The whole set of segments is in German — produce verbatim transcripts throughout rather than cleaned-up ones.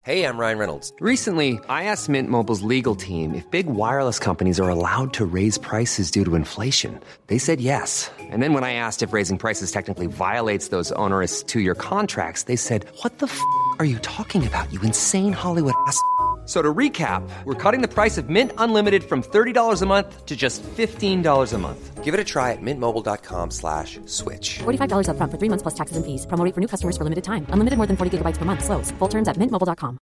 Hey, I'm Ryan Reynolds. Recently, I asked Mint Mobile's legal team if big wireless companies are allowed to raise prices due to inflation. They said yes. And then when I asked if raising prices technically violates those onerous two-year contracts, they said, what the f*** are you talking about, you insane Hollywood ass f- So to recap, we're cutting the price of Mint Unlimited from thirty dollars a month to just fifteen dollars a month. Give it a try at mintmobile.com slash switch. forty-five dollars up front for three months plus taxes and fees. Promo rate for new customers for limited time. Unlimited more than forty gigabytes per month. Slows full terms at mint mobile dot com.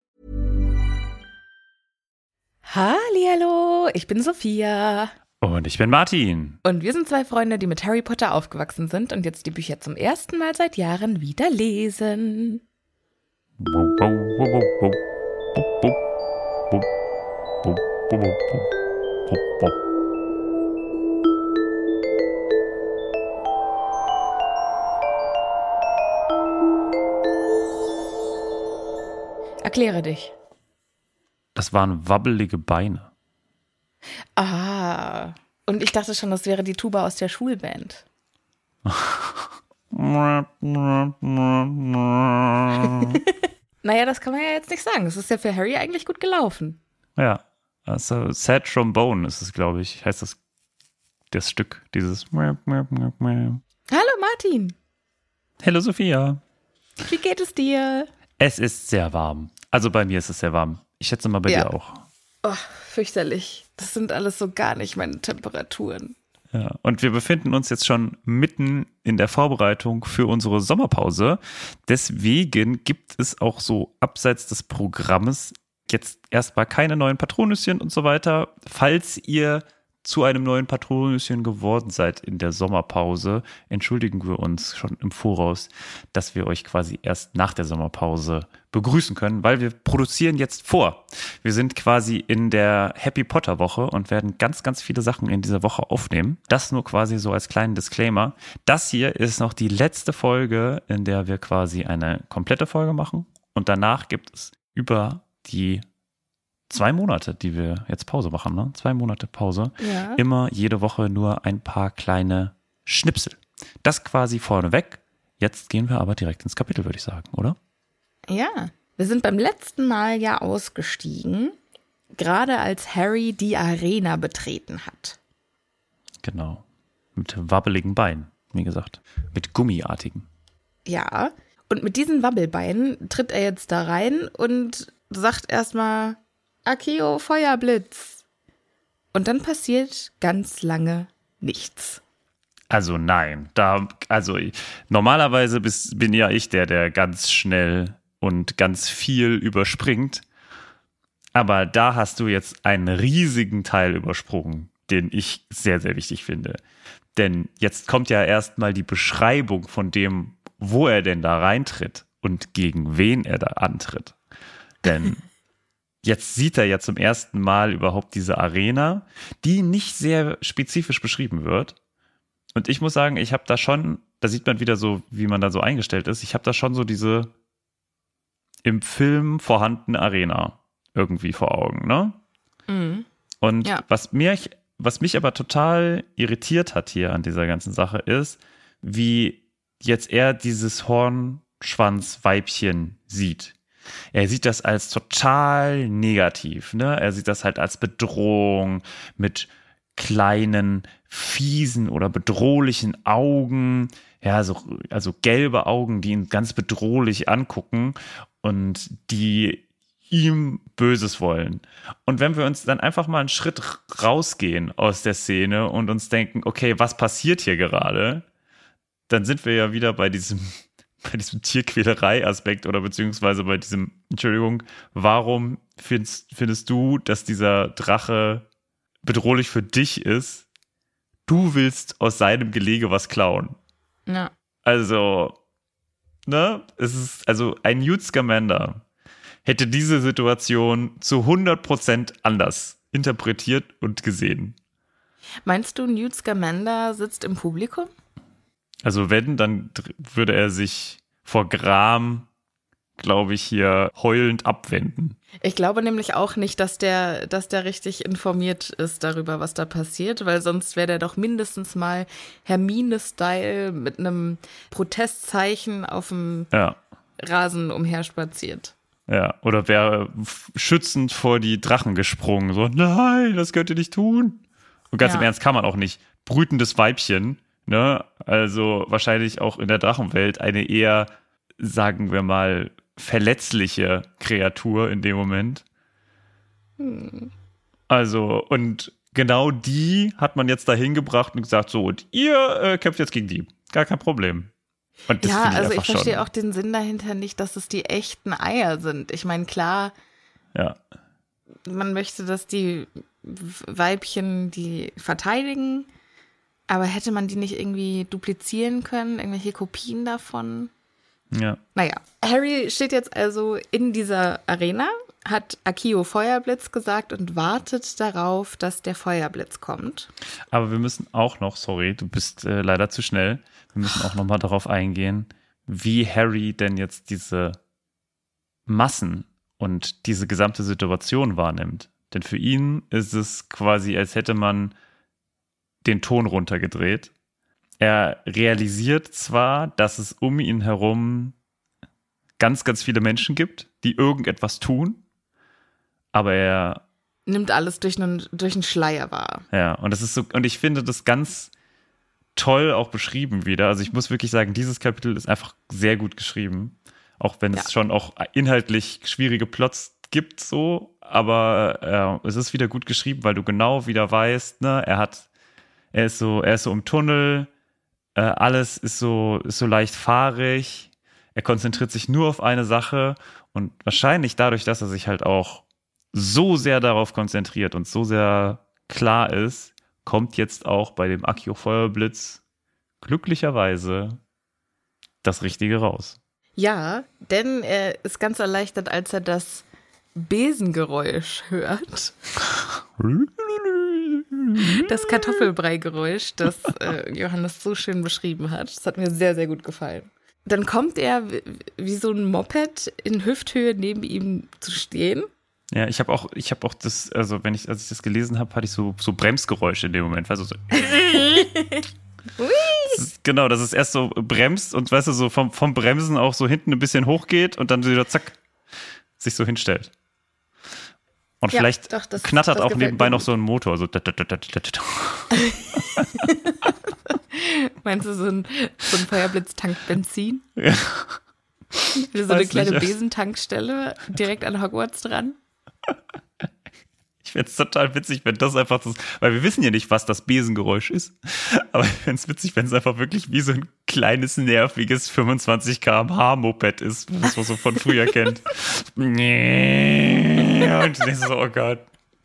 Hallihallo, ich bin Sophia. Und ich bin Martin. Und wir sind zwei Freunde, die mit Harry Potter aufgewachsen sind und jetzt die Bücher zum ersten Mal seit Jahren wieder lesen. Wow, wow, wow, wow, wow. Wupp, wupp, wupp, wupp, wupp, wupp, wupp, wupp. Erkläre dich. Das waren wabbelige Beine. Ah, und ich dachte schon, das wäre die Tuba aus der Schulband. Naja, das kann man ja jetzt nicht sagen. Es ist ja für Harry eigentlich gut gelaufen. Ja, also Sad Trombone ist es, glaube ich, heißt das, das Stück, dieses. Hallo Martin. Hallo Sophia. Wie geht es dir? Es ist sehr warm. Also bei mir ist es sehr warm. Ich schätze mal bei ja. dir auch. Oh, fürchterlich. Das sind alles so gar nicht meine Temperaturen. Ja, und wir befinden uns jetzt schon mitten in der Vorbereitung für unsere Sommerpause. Deswegen gibt es auch so abseits des Programmes jetzt erstmal keine neuen Patronüschen und so weiter. Falls ihr zu einem neuen Patronüschen geworden seid in der Sommerpause, entschuldigen wir uns schon im Voraus, dass wir euch quasi erst nach der Sommerpause begrüßen können, weil wir produzieren jetzt vor. Wir sind quasi in der Happy Potter Woche und werden ganz, ganz viele Sachen in dieser Woche aufnehmen. Das nur quasi so als kleinen Disclaimer. Das hier ist noch die letzte Folge, in der wir quasi eine komplette Folge machen und danach gibt es über die Zwei Monate, die wir jetzt Pause machen, ne? Zwei Monate Pause. Ja. Immer jede Woche nur ein paar kleine Schnipsel. Das quasi vorneweg. Jetzt gehen wir aber direkt ins Kapitel, würde ich sagen, oder? Ja, wir sind beim letzten Mal ja ausgestiegen, gerade als Harry die Arena betreten hat. Genau. Mit wabbeligen Beinen, wie gesagt. Mit gummiartigen. Ja, und mit diesen Wabbelbeinen tritt er jetzt da rein und sagt erstmal Accio, Feuerblitz. Und dann passiert ganz lange nichts. Also nein, da, also normalerweise bis, bin ja ich der, der ganz schnell und ganz viel überspringt. Aber da hast du jetzt einen riesigen Teil übersprungen, den ich sehr, sehr wichtig finde. Denn jetzt kommt ja erstmal die Beschreibung von dem, wo er denn da reintritt und gegen wen er da antritt. Denn jetzt sieht er ja zum ersten Mal überhaupt diese Arena, die nicht sehr spezifisch beschrieben wird. Und ich muss sagen, ich habe da schon, da sieht man wieder so, wie man da so eingestellt ist, ich habe da schon so diese im Film vorhandene Arena irgendwie vor Augen, ne? Mhm. Und Ja. was mir, was mich aber total irritiert hat hier an dieser ganzen Sache ist, wie jetzt er dieses Hornschwanzweibchen sieht. Er sieht das als total negativ, ne? Er sieht das halt als Bedrohung mit kleinen, fiesen oder bedrohlichen Augen, ja, so, also gelbe Augen, die ihn ganz bedrohlich angucken und die ihm Böses wollen. Und wenn wir uns dann einfach mal einen Schritt rausgehen aus der Szene und uns denken, okay, was passiert hier gerade? Dann sind wir ja wieder bei diesem bei diesem Tierquälerei-Aspekt oder beziehungsweise bei diesem, Entschuldigung, warum findest, findest du, dass dieser Drache bedrohlich für dich ist? Du willst aus seinem Gelege was klauen. Ja. Also, ne, es ist, also ein Newt Scamander hätte diese Situation zu hundert Prozent anders interpretiert und gesehen. Meinst du, Newt Scamander sitzt im Publikum? Also wenn, dann würde er sich vor Gram, glaube ich, hier heulend abwenden. Ich glaube nämlich auch nicht, dass der, dass der richtig informiert ist darüber, was da passiert, weil sonst wäre der doch mindestens mal Hermine-Style mit einem Protestzeichen auf dem Ja. Rasen umherspaziert. Ja, oder wäre schützend vor die Drachen gesprungen. So, nein, das könnt ihr nicht tun. Und ganz Ja. im Ernst kann man auch nicht. Brütendes Weibchen, ne? Also wahrscheinlich auch in der Drachenwelt eine eher, sagen wir mal, verletzliche Kreatur in dem Moment. Hm. Also, und genau die hat man jetzt dahin gebracht und gesagt, so, und ihr äh, kämpft jetzt gegen die. Gar kein Problem. Und das Ja, finde ich also ich einfach verstehe schon. auch den Sinn dahinter nicht, dass es die echten Eier sind. Ich meine, klar, Ja. man möchte, dass die Weibchen die verteidigen, aber hätte man die nicht irgendwie duplizieren können, irgendwelche Kopien davon? Ja. Naja, Harry steht jetzt also in dieser Arena, hat Akio Feuerblitz gesagt und wartet darauf, dass der Feuerblitz kommt. Aber wir müssen auch noch, sorry, du bist äh, leider zu schnell, wir müssen auch noch mal darauf eingehen, wie Harry denn jetzt diese Massen und diese gesamte Situation wahrnimmt. Denn für ihn ist es quasi, als hätte man den Ton runtergedreht. Er realisiert zwar, dass es um ihn herum ganz, ganz viele Menschen gibt, die irgendetwas tun, aber er Nimmt alles durch einen, durch einen Schleier wahr. Ja, und das ist so, und ich finde das ganz toll auch beschrieben wieder. Also ich muss wirklich sagen, dieses Kapitel ist einfach sehr gut geschrieben. Auch wenn es Ja. schon auch inhaltlich schwierige Plots gibt, so, aber äh, es ist wieder gut geschrieben, weil du genau wieder weißt, ne, er hat, er ist so, er ist so im Tunnel, äh, alles ist so, ist so leicht fahrig, er konzentriert sich nur auf eine Sache und wahrscheinlich dadurch, dass er sich halt auch so sehr darauf konzentriert und so sehr klar ist, kommt jetzt auch bei dem Akio Feuerblitz glücklicherweise das Richtige raus. Ja, denn er ist ganz erleichtert, als er das Besengeräusch hört. Das Kartoffelbrei-Geräusch, das äh, Johannes so schön beschrieben hat. Das hat mir sehr, sehr gut gefallen. Dann kommt er wie, wie so ein Moped in Hüfthöhe neben ihm zu stehen. Ja, ich habe auch, ich habe auch das, also wenn ich, als ich das gelesen habe, hatte ich so, so Bremsgeräusche in dem Moment, weißt du, so. Das ist, genau, dass es erst so bremst und weißt du, so vom, vom Bremsen auch so hinten ein bisschen hochgeht und dann wieder zack, sich so hinstellt. Und Ja, vielleicht doch, das- knattert das auch gefällt nebenbei mir noch gut. so ein Motor, so. dat, dat, dat, dat, dat. Meinst du, so ein, so ein Feuerblitz tankt Benzin? Ja. So eine Weiß kleine nicht. Besentankstelle direkt an Hogwarts dran? Ich fände es total witzig, wenn das einfach das, weil wir wissen ja nicht, was das Besengeräusch ist, aber ich fände es witzig, wenn es einfach wirklich wie so ein kleines, nerviges fünfundzwanzig Kilometer pro Stunde Moped ist, was man so von früher kennt. Und du denkst so, oh Gott.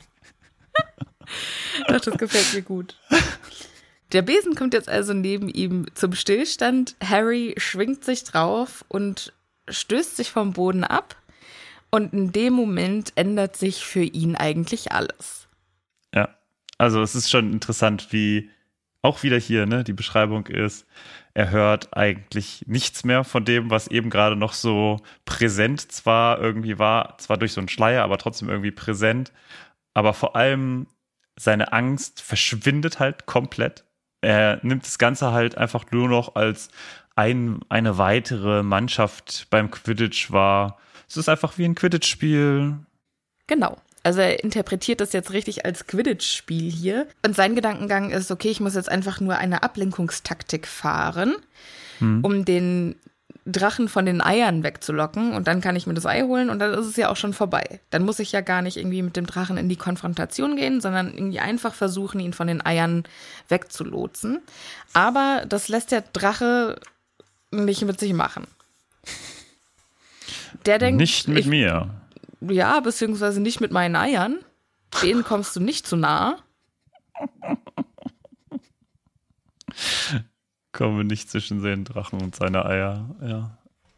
Doch, das gefällt mir gut. Der Besen kommt jetzt also neben ihm zum Stillstand. Harry schwingt sich drauf und stößt sich vom Boden ab. Und in dem Moment ändert sich für ihn eigentlich alles. Ja, also es ist schon interessant, wie auch wieder hier, ne, die Beschreibung ist, er hört eigentlich nichts mehr von dem, was eben gerade noch so präsent zwar irgendwie war, zwar durch so einen Schleier, aber trotzdem irgendwie präsent. Aber vor allem seine Angst verschwindet halt komplett. Er nimmt das Ganze halt einfach nur noch als ein, eine weitere Mannschaft beim Quidditch wahr. Es ist einfach wie ein Quidditch-Spiel. Genau. Also er interpretiert das jetzt richtig als Quidditch-Spiel hier. Und sein Gedankengang ist, okay, ich muss jetzt einfach nur eine Ablenkungstaktik fahren, Hm. um den Drachen von den Eiern wegzulocken. Und dann kann ich mir das Ei holen und dann ist es ja auch schon vorbei. Dann muss ich ja gar nicht irgendwie mit dem Drachen in die Konfrontation gehen, sondern irgendwie einfach versuchen, ihn von den Eiern wegzulotsen. Aber das lässt der Drache nicht mit sich machen. Der denkt, Nicht mit ich, mir. ja, beziehungsweise nicht mit meinen Eiern. Denen kommst du nicht zu nah. Komme nicht zwischen den Drachen und seine Eier. Ja.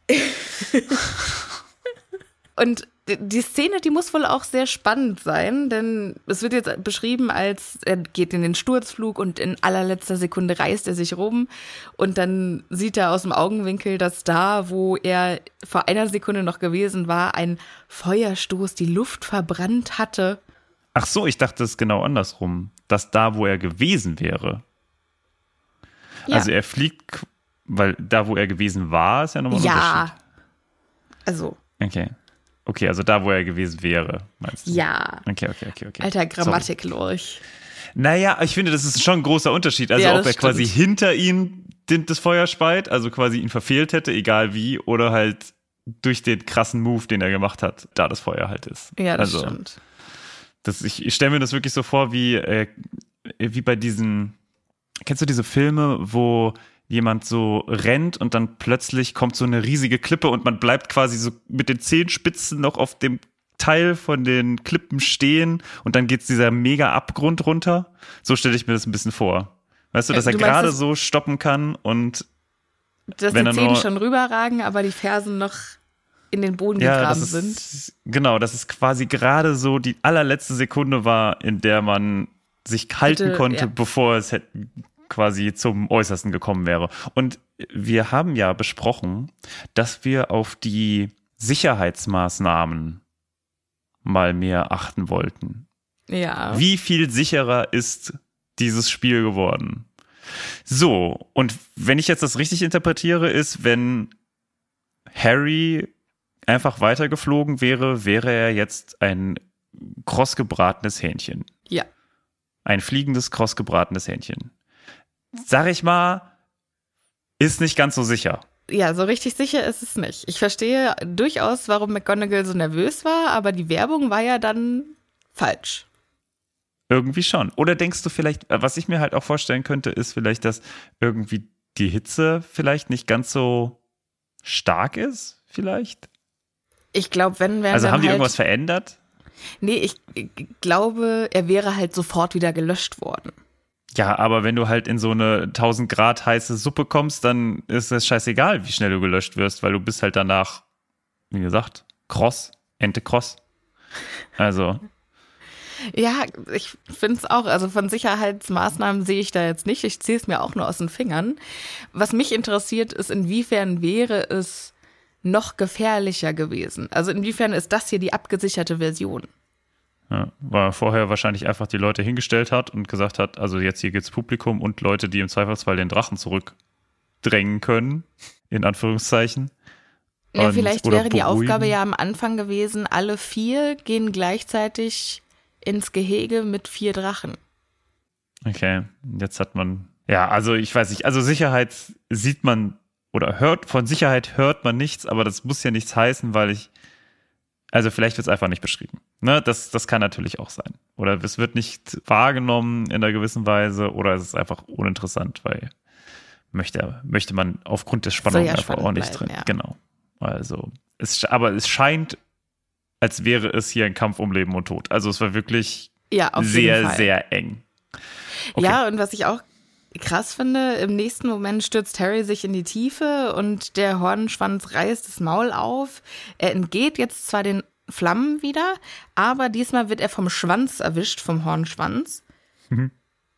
Und die- die Szene, die muss wohl auch sehr spannend sein, denn es wird jetzt beschrieben als, er geht in den Sturzflug und in allerletzter Sekunde reißt er sich rum und dann sieht er aus dem Augenwinkel, dass da, wo er vor einer Sekunde noch gewesen war, ein Feuerstoß die Luft verbrannt hatte. Ach so, ich dachte es genau andersrum. Dass da, wo er gewesen wäre. Ja. Also er fliegt, weil da, wo er gewesen war, ist ja nochmal ein Ja, Unterschied. also Okay. Okay, also da, wo er gewesen wäre, meinst du? Ja. Okay, okay, okay, okay. Alter, Grammatik-Lurch. Naja, ich finde, das ist schon ein großer Unterschied. Also Ja, ob er das quasi stimmt. hinter ihm den, das Feuer speit, also quasi ihn verfehlt hätte, egal wie, oder halt durch den krassen Move, den er gemacht hat, da das Feuer halt ist. Ja, das also, stimmt. Das, ich ich stelle mir das wirklich so vor, wie, äh, wie bei diesen, kennst du diese Filme, wo jemand so rennt und dann plötzlich kommt so eine riesige Klippe und man bleibt quasi so mit den Zehenspitzen noch auf dem Teil von den Klippen stehen und dann geht's dieser mega Abgrund runter. So stelle ich mir das ein bisschen vor. Weißt du, dass Äh, er du meinst, gerade dass- so stoppen kann und Dass wenn die er Zehen nur- schon rüberragen, aber die Fersen noch in den Boden ja, gegraben das sind. ist, genau, dass es quasi gerade so die allerletzte Sekunde war, in der man sich halten Hätte- konnte, ja. bevor es hätte, quasi zum Äußersten gekommen wäre. Und wir haben ja besprochen, dass wir auf die Sicherheitsmaßnahmen mal mehr achten wollten. Ja. Wie viel sicherer ist dieses Spiel geworden? So, und wenn ich jetzt das richtig interpretiere, ist, wenn Harry einfach weitergeflogen wäre, wäre er jetzt ein krossgebratenes Hähnchen. Ja. Ein fliegendes, krossgebratenes Hähnchen. Sag ich mal, ist nicht ganz so sicher. Ja, so richtig sicher ist es nicht. Ich verstehe durchaus, warum McGonagall so nervös war, aber die Werbung war ja dann falsch. Irgendwie schon. Oder denkst du vielleicht, was ich mir halt auch vorstellen könnte, ist vielleicht, dass irgendwie die Hitze vielleicht nicht ganz so stark ist, vielleicht? Ich glaube, wenn wir Also dann haben die halt, irgendwas verändert? Nee, ich ich glaube, er wäre halt sofort wieder gelöscht worden. Ja, aber wenn du halt in so eine tausend Grad heiße Suppe kommst, dann ist es scheißegal, wie schnell du gelöscht wirst, weil du bist halt danach, wie gesagt, kross, Ente kross. Also, Ja, ich finde es auch. Also von Sicherheitsmaßnahmen sehe ich da jetzt nicht. Ich ziehe es mir auch nur aus den Fingern. Was mich interessiert, ist, inwiefern wäre es noch gefährlicher gewesen? Also inwiefern ist das hier die abgesicherte Version? ja, weil er vorher wahrscheinlich einfach die Leute hingestellt hat und gesagt hat, also jetzt hier gibt's Publikum und Leute, die im Zweifelsfall den Drachen zurückdrängen können, in Anführungszeichen. Ja, Und- vielleicht oder wäre die beruhigen. Aufgabe ja am Anfang gewesen, alle vier gehen gleichzeitig ins Gehege mit vier Drachen. Okay, jetzt hat man, ja, also ich weiß nicht, also Sicherheit sieht man oder hört, von Sicherheit hört man nichts, aber das muss ja nichts heißen, weil ich, also vielleicht wird es einfach nicht beschrieben. Ne, das, das kann natürlich auch sein. Oder es wird nicht wahrgenommen in einer gewissen Weise oder es ist einfach uninteressant, weil möchte, möchte man aufgrund des Spannungen ja einfach spannend auch nicht bleiben, drin. ja. Genau. Also, es, aber es scheint, als wäre es hier ein Kampf um Leben und Tod. Also es war wirklich Ja, auf sehr, jeden Fall. sehr eng. Okay. Ja, und was ich auch krass finde, im nächsten Moment stürzt Harry sich in die Tiefe und der Hornschwanz reißt das Maul auf. Er entgeht jetzt zwar den Flammen wieder, aber diesmal wird er vom Schwanz erwischt, vom Hornschwanz. Mhm.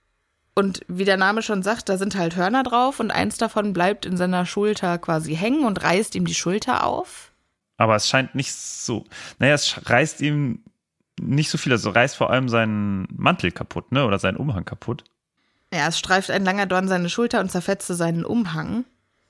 Und wie der Name schon sagt, da sind halt Hörner drauf und eins davon bleibt in seiner Schulter quasi hängen und reißt ihm die Schulter auf. Aber es scheint nicht so, naja, es reißt ihm nicht so viel, also reißt vor allem seinen Mantel kaputt, ne, oder seinen Umhang kaputt. Ja, es streift ein langer Dorn seine Schulter und zerfetzte seinen Umhang.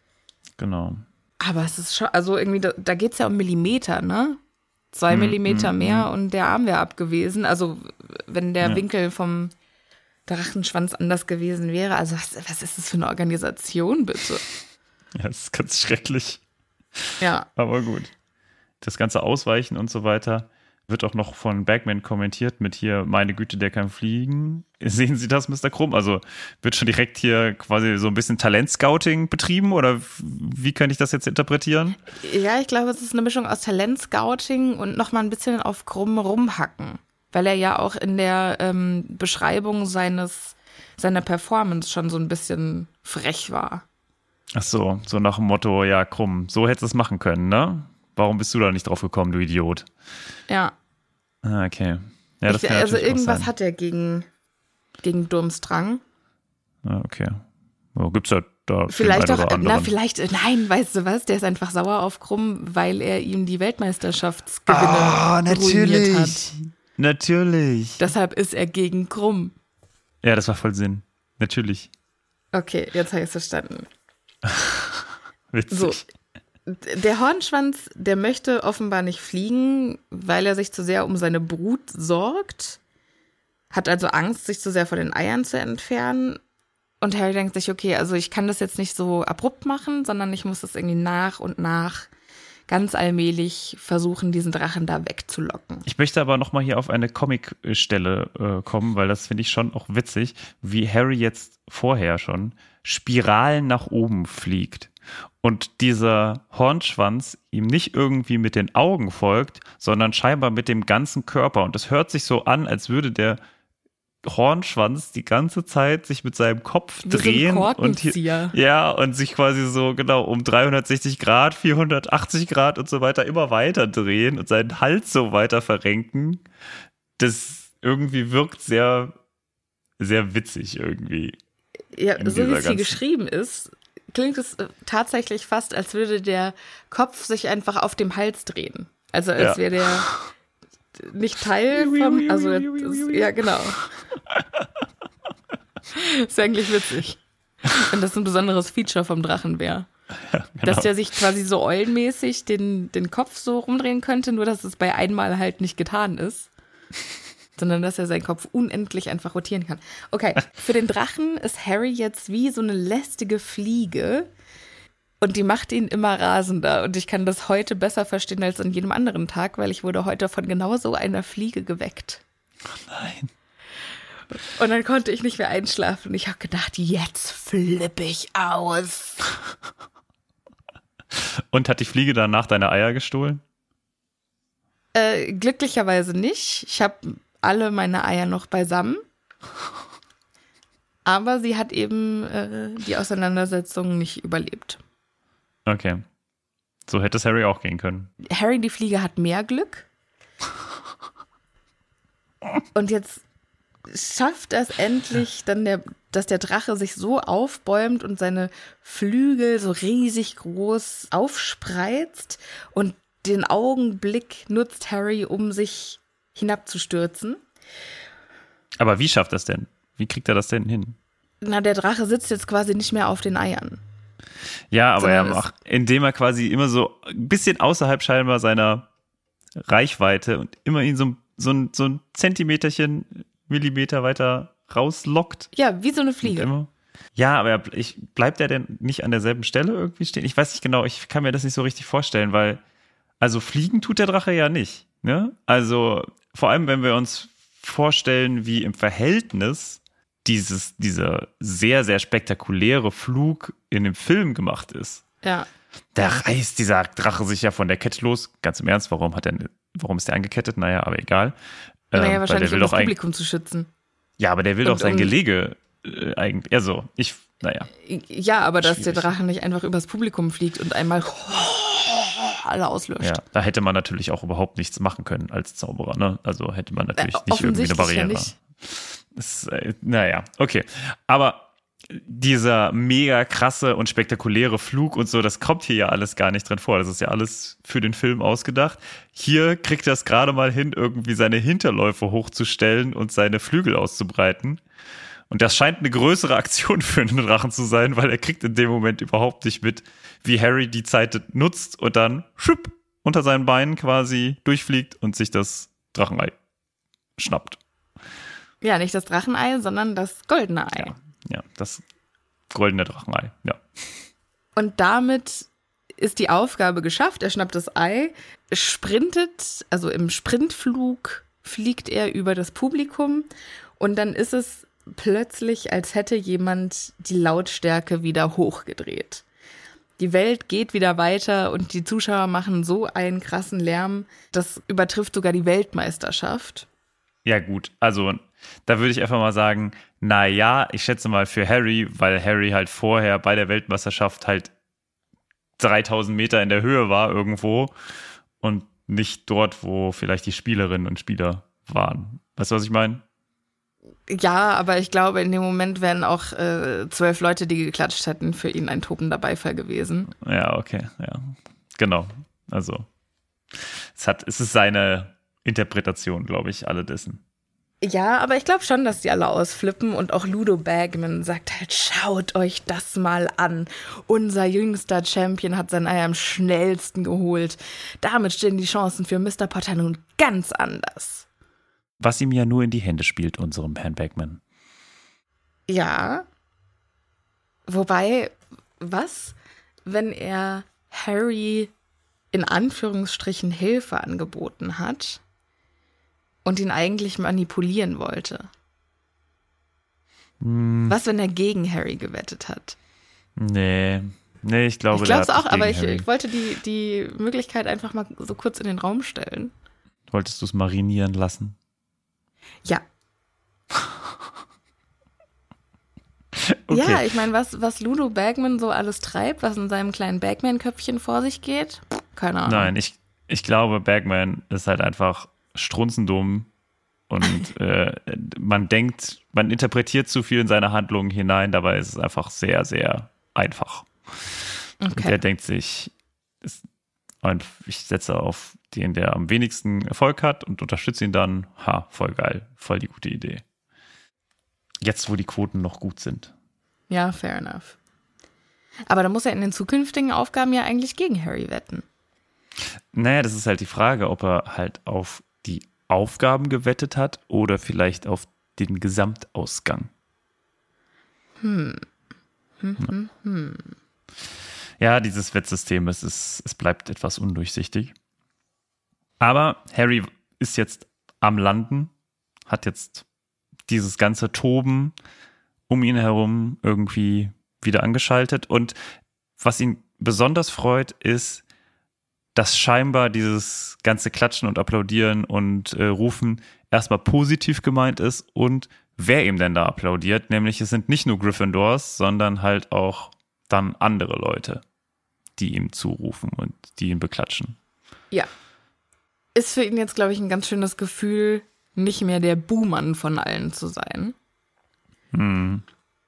Genau. Aber es ist schon, also irgendwie, da, da geht es ja um Millimeter, ne? Zwei Hm, Millimeter hm, mehr hm. und der Arm wäre abgewesen. Also, wenn der Ja. Winkel vom Drachenschwanz anders gewesen wäre. Also, was, was ist das für eine Organisation, bitte? Ja, das ist ganz schrecklich, Ja. aber gut. Das ganze Ausweichen und so weiter wird auch noch von Bagman kommentiert mit hier, meine Güte, der kann fliegen. Sehen Sie das, Mister Krumm? Also wird schon direkt hier quasi so ein bisschen Talentscouting betrieben oder wie kann ich das jetzt interpretieren? Ja, ich glaube, es ist eine Mischung aus Talentscouting und nochmal ein bisschen auf Krumm rumhacken. Weil er ja auch in der ähm, Beschreibung seines seiner Performance schon so ein bisschen frech war. Ach so, so nach dem Motto, ja, Krumm, so hättest du es machen können, ne? Warum bist du da nicht drauf gekommen, du Idiot? Ja. Ah, okay. Ja, das ich, kann also natürlich auch irgendwas sein. hat er gegen, gegen Durmstrang. Ah, okay. Ja, gibt's ja da Vielleicht den auch, einen oder na, anderen. vielleicht, äh, nein, weißt du was? Der ist einfach sauer auf Krumm, weil er ihm die Weltmeisterschaftsgewinne Ah, ruiniert hat. Natürlich. Deshalb ist er gegen Krumm. Ja, das war voll Sinn. Natürlich. Okay, jetzt habe ich es verstanden. Witzig. So. Der Hornschwanz, der möchte offenbar nicht fliegen, weil er sich zu sehr um seine Brut sorgt, hat also Angst, sich zu sehr von den Eiern zu entfernen. Und Harry denkt sich, okay, also ich kann das jetzt nicht so abrupt machen, sondern ich muss das irgendwie nach und nach ganz allmählich versuchen, diesen Drachen da wegzulocken. Ich möchte aber nochmal hier auf eine Comic-Stelle äh, kommen, weil das finde ich schon auch witzig, wie Harry jetzt vorher schon Spiralen nach oben fliegt und dieser Hornschwanz ihm nicht irgendwie mit den Augen folgt, sondern scheinbar mit dem ganzen Körper. Und das hört sich so an, als würde der Hornschwanz die ganze Zeit sich mit seinem Kopf Wie drehen so ein und hier, ja und sich quasi so genau um dreihundertsechzig Grad, vierhundertachtzig Grad und so weiter immer weiter drehen und seinen Hals so weiter verrenken. Das irgendwie wirkt sehr, sehr witzig irgendwie. Ja, so wie es hier geschrieben ist, klingt es tatsächlich fast, als würde der Kopf sich einfach auf dem Hals drehen. Also als ja. wäre der nicht Teil vom, also das, ja genau. Ist eigentlich witzig. Wenn das ein besonderes Feature vom Drachen wäre. Ja, genau. Dass der sich quasi so eulenmäßig den, den Kopf so rumdrehen könnte, nur dass es bei einmal halt nicht getan ist. Sondern dass er seinen Kopf unendlich einfach rotieren kann. Okay, für den Drachen ist Harry jetzt wie so eine lästige Fliege. Und die macht ihn immer rasender. Und ich kann das heute besser verstehen als an jedem anderen Tag, weil ich wurde heute von genau so einer Fliege geweckt. Oh nein. Und dann konnte ich nicht mehr einschlafen. Und ich habe gedacht, jetzt flippe ich aus. Und hat die Fliege danach deine Eier gestohlen? Äh, glücklicherweise nicht. Ich habe alle meine Eier noch beisammen. Aber sie hat eben äh, die Auseinandersetzung nicht überlebt. Okay. So hätte es Harry auch gehen können. Harry, die Fliege, hat mehr Glück. Und jetzt schafft er es endlich, dann der, dass der Drache sich so aufbäumt und seine Flügel so riesig groß aufspreizt. Und den Augenblick nutzt Harry, um sich hinabzustürzen. Aber wie schafft er das denn? Wie kriegt er das denn hin? Na, der Drache sitzt jetzt quasi nicht mehr auf den Eiern. Ja, aber er macht, indem er quasi immer so ein bisschen außerhalb scheinbar seiner Reichweite und immer ihn so, so, ein, so ein Zentimeterchen, Millimeter weiter rauslockt. Ja, wie so eine Fliege. Immer, ja, aber er, ich, bleibt er denn nicht an derselben Stelle irgendwie stehen? Ich weiß nicht genau, ich kann mir das nicht so richtig vorstellen, weil, also fliegen tut der Drache ja nicht. Ne? Also vor allem, wenn wir uns vorstellen, wie im Verhältnis dieses, dieser sehr, sehr spektakuläre Flug in dem Film gemacht ist. Ja. Da reißt dieser Drache sich ja von der Kette los. Ganz im Ernst, warum hat der, warum ist der angekettet? Naja, aber egal. Naja, ähm, wahrscheinlich, um das Publikum zu schützen. Ja, aber der will Und doch sein um, Gelege äh, eigentlich, also ich, naja. Ja, aber dass Schwierig. der Drache nicht einfach übers Publikum fliegt und einmal alle auslöscht. Ja, da hätte man natürlich auch überhaupt nichts machen können als Zauberer, ne? Also hätte man natürlich äh, nicht irgendwie eine Barriere. Ja nicht. Das, äh, naja, okay. Aber dieser mega krasse und spektakuläre Flug und so, das kommt hier ja alles gar nicht drin vor. Das ist ja alles für den Film ausgedacht. Hier kriegt er es gerade mal hin, irgendwie seine Hinterläufe hochzustellen und seine Flügel auszubreiten. Und das scheint eine größere Aktion für einen Drachen zu sein, weil er kriegt in dem Moment überhaupt nicht mit, wie Harry die Zeit nutzt und dann schupp, unter seinen Beinen quasi durchfliegt und sich das Drachenei schnappt. Ja, nicht das Drachenei, sondern das goldene Ei. Ja, ja, das goldene Drachenei, ja. Und damit ist die Aufgabe geschafft. Er schnappt das Ei, sprintet, also im Sprintflug fliegt er über das Publikum und dann ist es plötzlich, als hätte jemand die Lautstärke wieder hochgedreht. Die Welt geht wieder weiter und die Zuschauer machen so einen krassen Lärm, das übertrifft sogar die Weltmeisterschaft. Ja gut, also da würde ich einfach mal sagen, na ja, ich schätze mal für Harry, weil Harry halt vorher bei der Weltmeisterschaft halt dreitausend Meter in der Höhe war irgendwo und nicht dort, wo vielleicht die Spielerinnen und Spieler waren. Weißt du, was ich meine? Ja, aber ich glaube, in dem Moment wären auch äh, zwölf Leute, die geklatscht hätten, für ihn ein tobender Beifall gewesen. Ja, okay, ja, genau. Also es hat, es ist seine Interpretation, glaube ich, alle dessen. Ja, aber ich glaube schon, dass die alle ausflippen und auch Ludo Bagman sagt halt, schaut euch das mal an. Unser jüngster Champion hat sein Ei am schnellsten geholt. Damit stehen die Chancen für Mister Potter nun ganz anders. Was ihm ja nur in die Hände spielt, unserem Herrn Bagman. Ja. Wobei, was, wenn er Harry in Anführungsstrichen Hilfe angeboten hat und ihn eigentlich manipulieren wollte? Hm. Was, wenn er gegen Harry gewettet hat? Nee, nee, ich glaube, ich glaube es auch, aber ich, ich wollte die, die Möglichkeit einfach mal so kurz in den Raum stellen. Wolltest du es marinieren lassen? Ja. Okay. Ja, ich meine, was, was Ludo Bagman so alles treibt, was in seinem kleinen Bagman-Köpfchen vor sich geht, keine Ahnung. Nein, ich, ich glaube, Bagman ist halt einfach strunzendumm und äh, man denkt, man interpretiert zu viel in seine Handlungen hinein, dabei ist es einfach sehr, sehr einfach. Okay. Und der denkt sich, ist, und ich setze auf den, der am wenigsten Erfolg hat und unterstütze ihn dann. Ha, voll geil, voll die gute Idee. Jetzt, wo die Quoten noch gut sind. Ja, fair enough. Aber da muss er in den zukünftigen Aufgaben ja eigentlich gegen Harry wetten. Naja, das ist halt die Frage, ob er halt auf die Aufgaben gewettet hat oder vielleicht auf den Gesamtausgang. Hm. Hm, hm, hm. Ja, dieses Wettsystem, es, ist, es bleibt etwas undurchsichtig. Aber Harry ist jetzt am Landen, hat jetzt dieses ganze Toben um ihn herum irgendwie wieder angeschaltet. Und was ihn besonders freut, ist, dass scheinbar dieses ganze Klatschen und Applaudieren und äh, Rufen erstmal positiv gemeint ist und wer ihm denn da applaudiert, nämlich es sind nicht nur Gryffindors, sondern halt auch dann andere Leute, die ihm zurufen und die ihn beklatschen. Ja. Ist für ihn jetzt, glaube ich, ein ganz schönes Gefühl, nicht mehr der Buhmann von allen zu sein. Hm.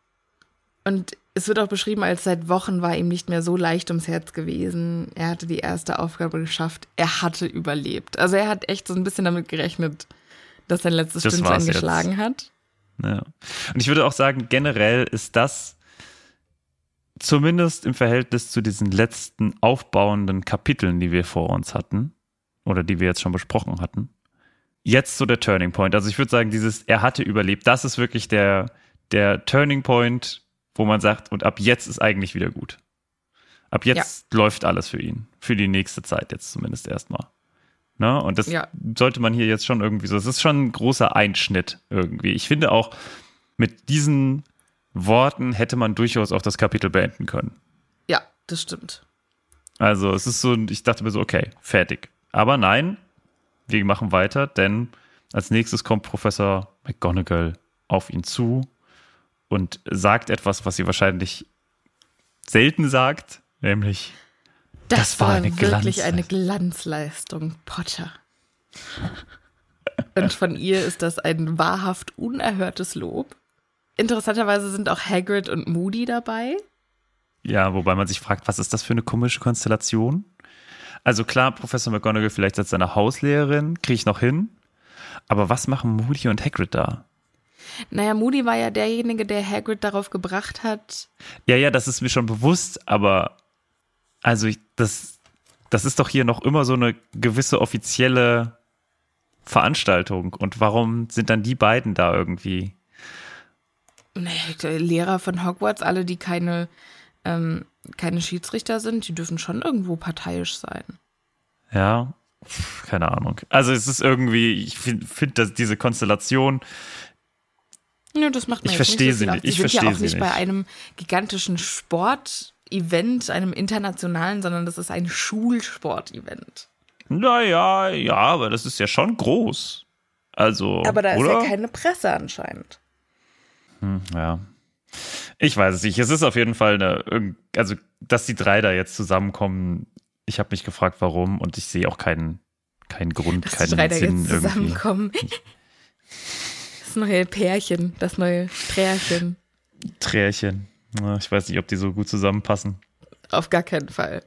Und es wird auch beschrieben, als seit Wochen war ihm nicht mehr so leicht ums Herz gewesen. Er hatte die erste Aufgabe geschafft. Er hatte überlebt. Also er hat echt so ein bisschen damit gerechnet, dass sein letztes Das Stündchen war's geschlagen jetzt. hat. Ja. Und ich würde auch sagen, generell ist das zumindest im Verhältnis zu diesen letzten aufbauenden Kapiteln, die wir vor uns hatten oder die wir jetzt schon besprochen hatten, jetzt so der Turning Point. Also ich würde sagen, dieses er hatte überlebt, das ist wirklich der, der Turning Point, wo man sagt, und ab jetzt ist eigentlich wieder gut. Ab jetzt ja. läuft alles für ihn. Für die nächste Zeit jetzt zumindest erstmal. Ne? Und das ja. sollte man hier jetzt schon irgendwie so, es ist schon ein großer Einschnitt irgendwie. Ich finde auch, mit diesen Worten hätte man durchaus auch das Kapitel beenden können. Ja, das stimmt. Also es ist so, ich dachte mir so, okay, fertig. Aber nein, wir machen weiter, denn als nächstes kommt Professor McGonagall auf ihn zu und sagt etwas, was sie wahrscheinlich selten sagt, nämlich Das, das war war eine wirklich Glanzleistung. eine Glanzleistung, Potter. Und von ihr ist das ein wahrhaft unerhörtes Lob. Interessanterweise sind auch Hagrid und Moody dabei. Ja, wobei man sich fragt, was ist das für eine komische Konstellation? Also klar, Professor McGonagall vielleicht als seine Hauslehrerin, kriege ich noch hin. Aber was machen Moody und Hagrid da? Naja, Moody war ja derjenige, der Hagrid darauf gebracht hat. Ja, ja, das ist mir schon bewusst, aber also ich, das, das ist doch hier noch immer so eine gewisse offizielle Veranstaltung. Und warum sind dann die beiden da irgendwie? Naja, Lehrer von Hogwarts, alle, die keine, ähm, keine Schiedsrichter sind, die dürfen schon irgendwo parteiisch sein. Ja, keine Ahnung. Also es ist irgendwie, ich finde find, dass diese Konstellation. Nö, das macht mir ich jetzt verstehe nicht so sie viel nicht. aus. Die Ich sind verstehe ja auch sie nicht, nicht bei einem gigantischen Sportevent, einem internationalen, sondern das ist ein Schulsportevent. Naja, ja, aber das ist ja schon groß. Also, aber da oder? ist ja keine Presse anscheinend. Hm, ja. Ich weiß es nicht. Es ist auf jeden Fall eine, also, dass die drei da jetzt zusammenkommen. Ich habe mich gefragt, warum, und ich sehe auch keinen, keinen Grund, dass keinen die drei da Sinn jetzt irgendwie. zusammenkommen. Das neue Pärchen, das neue Trärchen. Trärchen. Na, ich weiß nicht, ob die so gut zusammenpassen. Auf gar keinen Fall.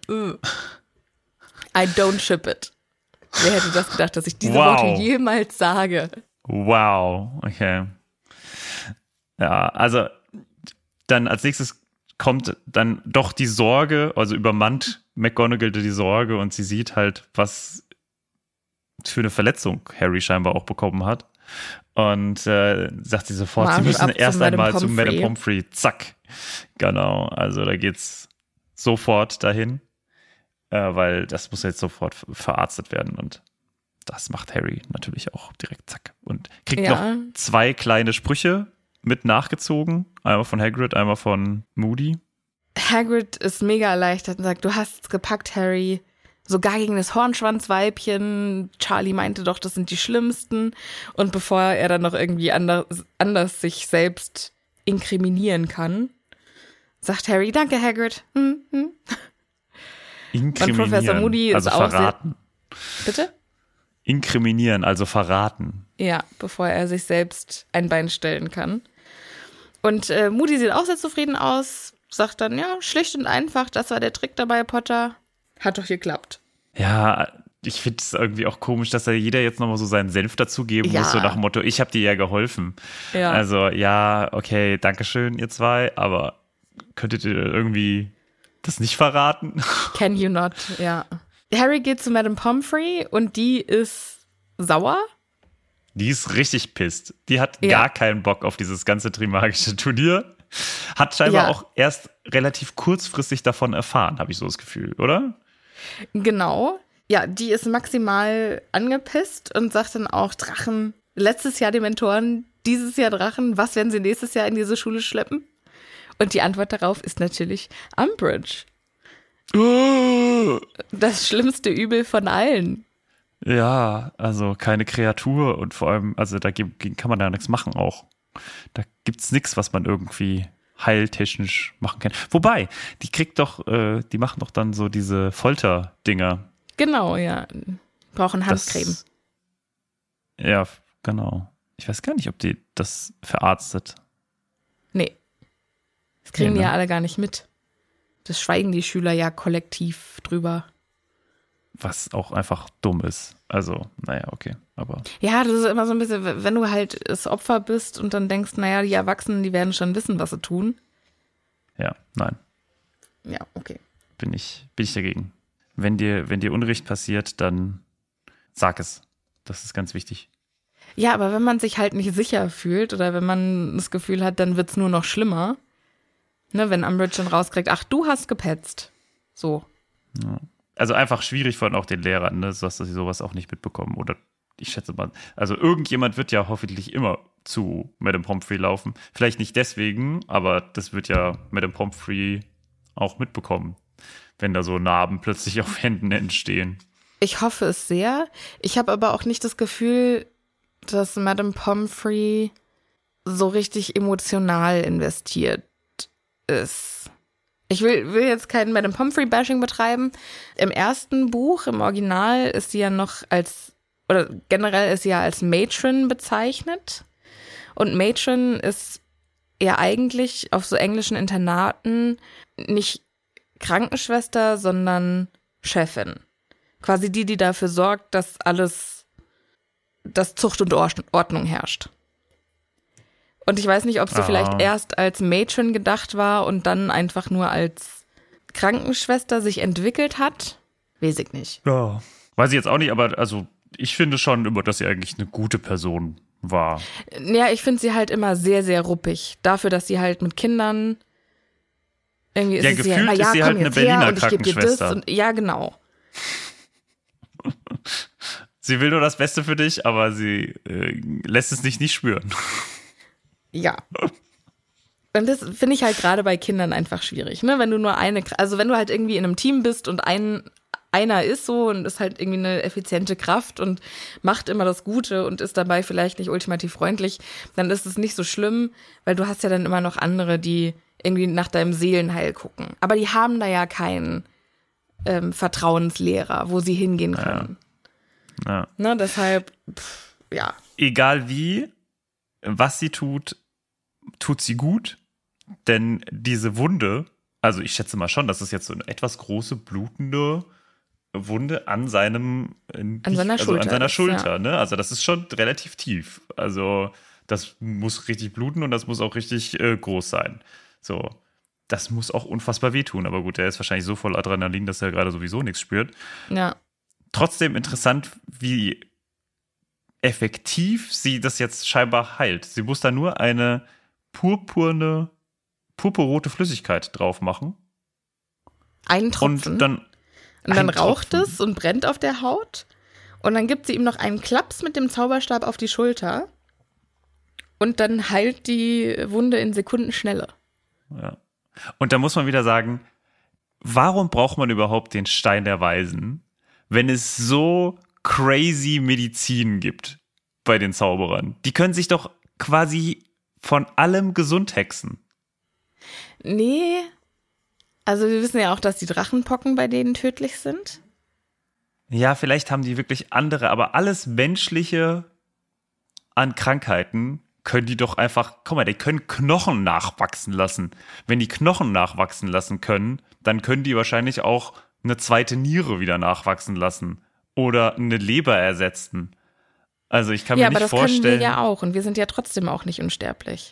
I don't ship it. Wer hätte das gedacht, dass ich diese Wow. Worte jemals sage? Wow, okay. Ja, also dann als nächstes kommt dann doch die Sorge, also übermannt McGonagall die Sorge und sie sieht halt, was für eine Verletzung Harry scheinbar auch bekommen hat. Und äh, sagt sie sofort, Marsch sie müssen ab erst zu einmal Madame zu Madame Pomfrey. Pomfrey. Zack. Genau, also da geht's sofort dahin, äh, weil das muss jetzt sofort verarztet werden. Und das macht Harry natürlich auch direkt zack. Und kriegt Ja. noch zwei kleine Sprüche mit nachgezogen. Einmal von Hagrid, einmal von Moody. Hagrid ist mega erleichtert und sagt, du hast es gepackt, Harry. Sogar gegen das Hornschwanzweibchen. Charlie meinte doch, das sind die schlimmsten. Und bevor er dann noch irgendwie anders, anders sich selbst inkriminieren kann, sagt Harry, danke Hagrid. Hm, hm. Inkriminieren, Und Professor Moody ist also auch verraten. Bitte? Inkriminieren, also verraten. Ja, bevor er sich selbst ein Bein stellen kann. Und äh, Moody sieht auch sehr zufrieden aus, sagt dann, ja, schlicht und einfach, das war der Trick dabei, Potter. Hat doch geklappt. Ja, ich finde es irgendwie auch komisch, dass da jeder jetzt nochmal so seinen Senf dazugeben Ja. muss, so nach dem Motto, ich habe dir ja geholfen. Ja. Also, ja, okay, dankeschön, ihr zwei, aber könntet ihr irgendwie das nicht verraten? Can you not, ja. Harry geht zu Madame Pomfrey und die ist sauer. Die ist richtig pisst. Die hat Ja. gar keinen Bock auf dieses ganze Trimagische Turnier. Hat scheinbar Ja. auch erst relativ kurzfristig davon erfahren, habe ich so das Gefühl, oder? Genau. Ja, die ist maximal angepisst und sagt dann auch, Drachen, letztes Jahr Dementoren, dieses Jahr Drachen, was werden sie nächstes Jahr in diese Schule schleppen? Und die Antwort darauf ist natürlich Umbridge. Das schlimmste Übel von allen. Ja, also keine Kreatur und vor allem, also dagegen kann man ja nichts machen auch. Da gibt's nichts, was man irgendwie heiltechnisch machen kann. Wobei, die kriegt doch, äh, die machen doch dann so diese Folter-Dinger. Genau, ja. Brauchen Handcreme. Das, ja, genau. Ich weiß gar nicht, ob die das verarztet. Nee. Das kriegen Nee, die ne? ja alle gar nicht mit. Das schweigen die Schüler ja kollektiv drüber. Was auch einfach dumm ist. Also, naja, okay. Aber Ja, das ist immer so ein bisschen, wenn du halt das Opfer bist und dann denkst, naja, die Erwachsenen, die werden schon wissen, was sie tun. ja, nein, Ja, okay. bin ich, bin ich dagegen. Wenn dir, wenn dir Unrecht passiert, dann sag es. Das ist ganz wichtig. Ja, aber wenn man sich halt nicht sicher fühlt oder wenn man das Gefühl hat, dann wird's nur noch schlimmer. Ne, wenn Umbridge dann rauskriegt, ach, du hast gepetzt. So. Also einfach schwierig von auch den Lehrern, ne, so dass sie sowas auch nicht mitbekommen. Oder ich schätze mal, also irgendjemand wird ja hoffentlich immer zu Madame Pomfrey laufen. Vielleicht nicht deswegen, aber das wird ja Madame Pomfrey auch mitbekommen, wenn da so Narben plötzlich auf Händen entstehen. Ich hoffe es sehr. Ich habe aber auch nicht das Gefühl, dass Madame Pomfrey so richtig emotional investiert ist. Ich will, will jetzt kein Madame Pomfrey-Bashing betreiben. Im ersten Buch, im Original, ist sie ja noch als, oder generell ist sie ja als Matron bezeichnet. Und Matron ist ja eigentlich auf so englischen Internaten nicht Krankenschwester, sondern Chefin. Quasi die, die dafür sorgt, dass alles, dass Zucht und Ordnung herrscht. Und ich weiß nicht, ob sie Ah. vielleicht erst als Matron gedacht war und dann einfach nur als Krankenschwester sich entwickelt hat. Weiß ich nicht. Ja. Weiß ich jetzt auch nicht, aber also ich finde schon immer, dass sie eigentlich eine gute Person war. Ja, ich finde sie halt immer sehr, sehr ruppig. Dafür, dass sie halt mit Kindern irgendwie ist Ja, es gefühlt ja, immer, ist ja, sie komm halt eine jetzt Berliner her und ich gebe dir das. Krankenschwester. Und, ja, genau. Sie will nur das Beste für dich, aber sie äh, lässt es nicht nicht spüren. Ja. Und das finde ich halt gerade bei Kindern einfach schwierig, ne? Wenn du nur eine, also wenn du halt irgendwie in einem Team bist und ein, einer ist so und ist halt irgendwie eine effiziente Kraft und macht immer das Gute und ist dabei vielleicht nicht ultimativ freundlich, dann ist es nicht so schlimm, weil du hast ja dann immer noch andere, die irgendwie nach deinem Seelenheil gucken. Aber die haben da ja keinen ähm, Vertrauenslehrer, wo sie hingehen können. Ja. Ne? Deshalb, pff, ja. Egal wie, was sie tut, tut sie gut, denn diese Wunde, also ich schätze mal schon, dass es jetzt so eine etwas große, blutende Wunde an seinem äh, An seiner also Schulter an seiner ist, Schulter, ja. ne? Also das ist schon relativ tief. Also das muss richtig bluten und das muss auch richtig äh, groß sein. So, das muss auch unfassbar wehtun. Aber gut, der ist wahrscheinlich so voll Adrenalin, dass er gerade sowieso nichts spürt. Ja. Trotzdem interessant, wie effektiv sie das jetzt scheinbar heilt. Sie muss da nur eine purpurne, purpurrote Flüssigkeit drauf machen. Einen Tropfen. Und dann, Und dann ein raucht Tropfen. es und brennt auf der Haut. Und dann gibt sie ihm noch einen Klaps mit dem Zauberstab auf die Schulter. Und dann heilt die Wunde in Sekundenschnelle. Ja. Und da muss man wieder sagen, warum braucht man überhaupt den Stein der Weisen, wenn es so crazy Medizin gibt bei den Zauberern? Die können sich doch quasi von allem gesund hexen. Nee. Also wir wissen ja auch, dass die Drachenpocken bei denen tödlich sind. Ja, vielleicht haben die wirklich andere, aber alles Menschliche an Krankheiten können die doch einfach, guck mal, die können Knochen nachwachsen lassen. Wenn die Knochen nachwachsen lassen können, dann können die wahrscheinlich auch eine zweite Niere wieder nachwachsen lassen oder eine Leber ersetzen. Also ich kann Ja, mir aber nicht das vorstellen. können wir ja auch und wir sind ja trotzdem auch nicht unsterblich.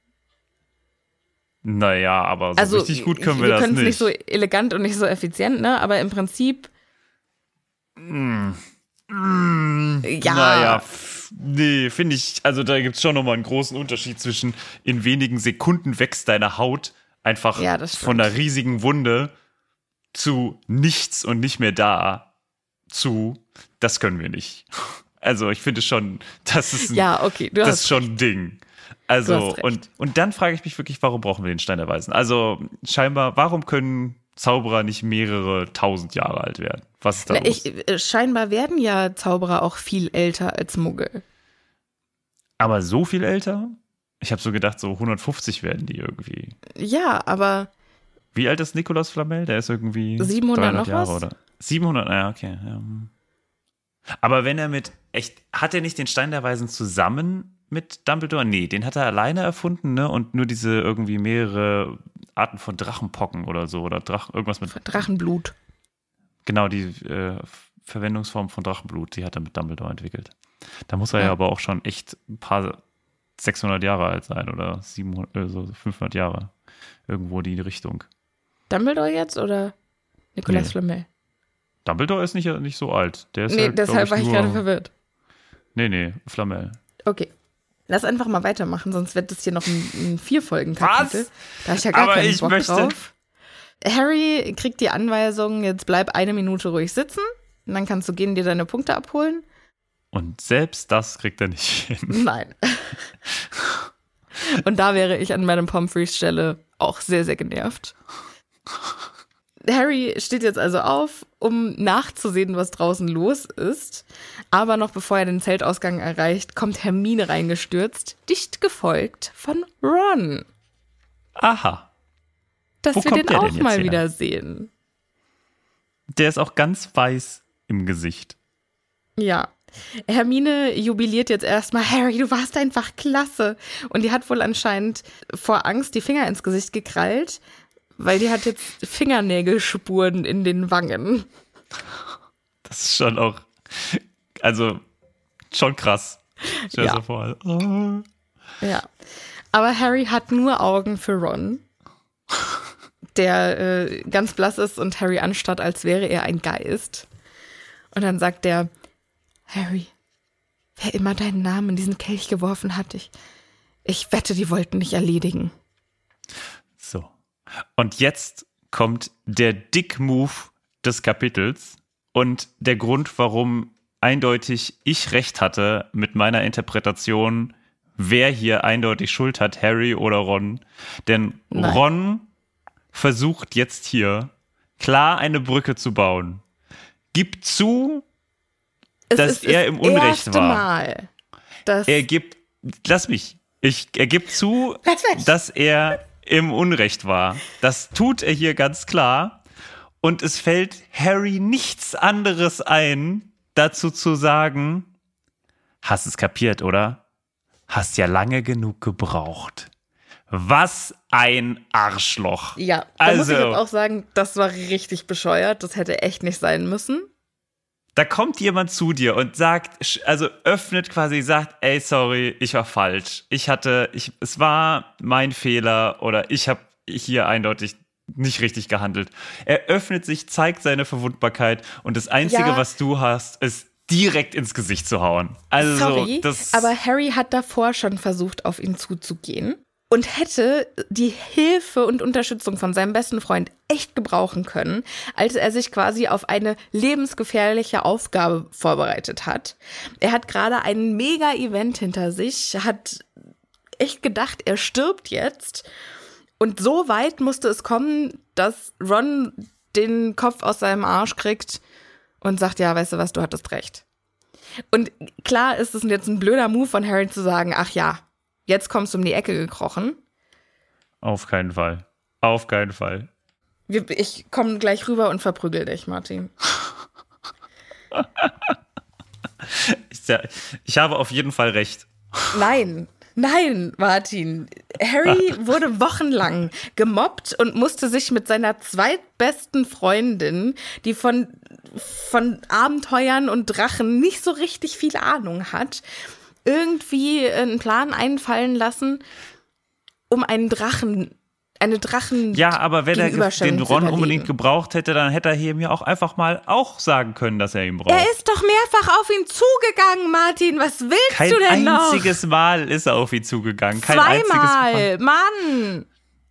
Naja, aber so Also richtig gut können wir, wir das können es nicht. nicht so elegant und nicht so effizient, ne? Aber im Prinzip Mm. ja. Naja, f- nee, finde ich, also da gibt es schon nochmal einen großen Unterschied zwischen in wenigen Sekunden wächst deine Haut einfach Ja, das stimmt. von einer riesigen Wunde zu nichts und nicht mehr da zu, das können wir nicht. Also ich finde schon, das ist ein, Ja, okay, du das hast ist schon ein Ding. Also, Du hast recht. und, und dann frage ich mich wirklich, warum brauchen wir den Stein der Weisen? Also scheinbar, warum können Zauberer nicht mehrere tausend Jahre alt werden? Was ist da Na, los? ich, äh, scheinbar werden ja Zauberer auch viel älter als Muggel. Aber so viel älter? Ich habe so gedacht, so hundertfünfzig werden die irgendwie. Ja, aber Wie alt ist Nikolaus Flamel? Der ist irgendwie siebenhundert dreihundert noch Jahre, was? oder? siebenhundert, naja, okay. Ja. hm. Aber wenn er mit, echt, hat er nicht den Stein der Weisen zusammen mit Dumbledore? Nee, den hat er alleine erfunden, ne? Und nur diese irgendwie mehrere Arten von Drachenpocken oder so, oder Drachen, irgendwas mit, Drachenblut. genau, die äh, Verwendungsform von Drachenblut, die hat er mit Dumbledore entwickelt. Da muss er ja, Ja. aber auch schon echt ein paar sechshundert Jahre alt sein oder siebenhundert, äh, so fünfhundert Jahre. Irgendwo die Richtung. Dumbledore jetzt oder Nicolas Nee. Flamel? Dumbledore ist nicht, nicht so alt. Der ist Nee, ja, glaub deshalb war ich nur- gerade verwirrt. Nee, nee, Flamel. Okay. Lass einfach mal weitermachen, sonst wird das hier noch ein, ein Vier-Folgen-Kapitel. Was? Da habe ich ja gar Aber keinen ich Bock möchte- drauf. Harry kriegt die Anweisung, jetzt bleib eine Minute ruhig sitzen. Und dann kannst du gehen, dir deine Punkte abholen. Und selbst das kriegt er nicht hin. Nein. Und da wäre ich an Madame Pomfreys Stelle auch sehr, sehr genervt. Harry steht jetzt also auf, um nachzusehen, was draußen los ist. Aber noch bevor er den Zeltausgang erreicht, kommt Hermine reingestürzt, dicht gefolgt von Ron. Aha. Dass Wo wir kommt den der auch denn jetzt mal her? wieder sehen. Der ist auch ganz weiß im Gesicht. Ja. Hermine jubiliert jetzt erstmal, Harry, du warst einfach klasse. Und die hat wohl anscheinend vor Angst die Finger ins Gesicht gekrallt, weil die hat jetzt Fingernägelspuren in den Wangen. Das ist schon auch, also schon krass. Stell dir Ja. so vor. Oh. Ja. Aber Harry hat nur Augen für Ron, der äh, ganz blass ist und Harry anstarrt, als wäre er ein Geist. Und dann sagt er, Harry, wer immer deinen Namen in diesen Kelch geworfen hat, ich, ich wette, die wollten dich erledigen. So. Und jetzt kommt der Dick-Move des Kapitels und der Grund, warum eindeutig ich recht hatte mit meiner Interpretation, wer hier eindeutig Schuld hat, Harry oder Ron. Denn Nein. Ron versucht jetzt hier klar eine Brücke zu bauen. Gibt zu, Es dass ist er das im Unrecht erste war. Mal, dass Er gibt, lass mich, ich, er gibt zu, Lass mich. dass er im Unrecht war. Das tut er hier ganz klar. Und es fällt Harry nichts anderes ein, dazu zu sagen, hast es kapiert, oder? Hast ja lange genug gebraucht. Was ein Arschloch. Ja, da also, muss ich jetzt auch sagen, das war richtig bescheuert. Das hätte echt nicht sein müssen. Da kommt jemand zu dir und sagt, also öffnet quasi, sagt, ey, sorry, ich war falsch. Ich hatte, ich, es war mein Fehler oder ich habe hier eindeutig nicht richtig gehandelt. Er öffnet sich, zeigt seine Verwundbarkeit und das Einzige, Ja. was du hast, ist direkt ins Gesicht zu hauen. Also Sorry, so, das aber Harry hat davor schon versucht, auf ihn zuzugehen und hätte die Hilfe und Unterstützung von seinem besten Freund echt gebrauchen können, als er sich quasi auf eine lebensgefährliche Aufgabe vorbereitet hat. Er hat gerade ein Mega-Event hinter sich, hat echt gedacht, er stirbt jetzt. Und so weit musste es kommen, dass Ron den Kopf aus seinem Arsch kriegt und sagt, ja, weißt du was, du hattest recht. Und klar ist es jetzt ein blöder Move von Harry zu sagen, ach ja, jetzt kommst du um die Ecke gekrochen. auf keinen Fall. Auf keinen Fall. Wir- Ich komme gleich rüber und verprügel dich, Martin. Ich, ich habe auf jeden Fall recht. Nein, nein, Martin. Harry wurde wochenlang gemobbt und musste sich mit seiner zweitbesten Freundin, die von, von Abenteuern und Drachen nicht so richtig viel Ahnung hat, irgendwie einen Plan einfallen lassen, um einen Drachen, eine Drachen Ja, aber wenn er ge- Gegenüberstellung den zu Ron überlegen. unbedingt gebraucht hätte, dann hätte er hier mir auch einfach mal auch sagen können, dass er ihn braucht. Er ist doch mehrfach auf ihn zugegangen, Martin. Was willst Kein du denn noch? einziges Mal ist er auf ihn zugegangen. Kein einziges Mal. Zweimal, Mann.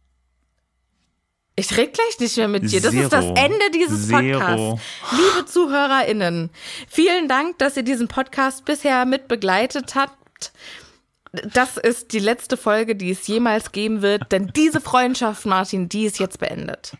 Ich rede gleich nicht mehr mit dir. Das ist das Zero. Ende dieses Zero. Podcasts. Liebe ZuhörerInnen, vielen Dank, dass ihr diesen Podcast bisher mit begleitet habt. Das ist die letzte Folge, die es jemals geben wird, denn diese Freundschaft, Martin, die ist jetzt beendet.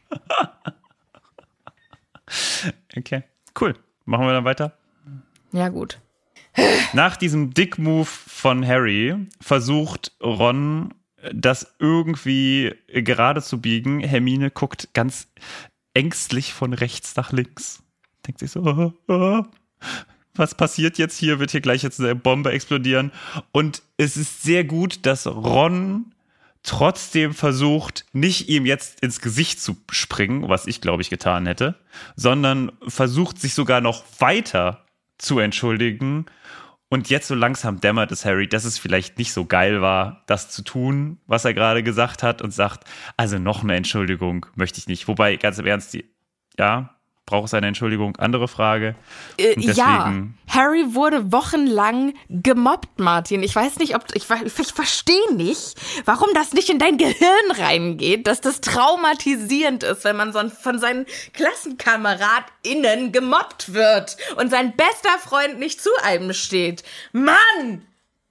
Okay, cool. Machen wir dann weiter. Ja, gut. Nach diesem Dick-Move von Harry versucht Ron, das irgendwie gerade zu biegen. Hermine guckt ganz ängstlich von rechts nach links. Denkt sich so, oh, oh, was passiert jetzt hier? Wird hier gleich jetzt eine Bombe explodieren? Und es ist sehr gut, dass Ron trotzdem versucht, nicht ihm jetzt ins Gesicht zu springen, was ich, glaube ich, getan hätte, sondern versucht, sich sogar noch weiter zu entschuldigen. Und jetzt so langsam dämmert es Harry, dass es vielleicht nicht so geil war, das zu tun, was er gerade gesagt hat, und sagt, also noch eine Entschuldigung möchte ich nicht. Wobei, ganz im Ernst, die, ja, braucht es eine Entschuldigung? Andere Frage. Äh, Und ja, deswegen- Harry wurde wochenlang gemobbt, Martin. Ich weiß nicht, ob ich, ich, ich verstehe nicht, warum das nicht in dein Gehirn reingeht, dass das traumatisierend ist, wenn man so von seinen KlassenkameradInnen gemobbt wird und sein bester Freund nicht zu einem steht. Mann!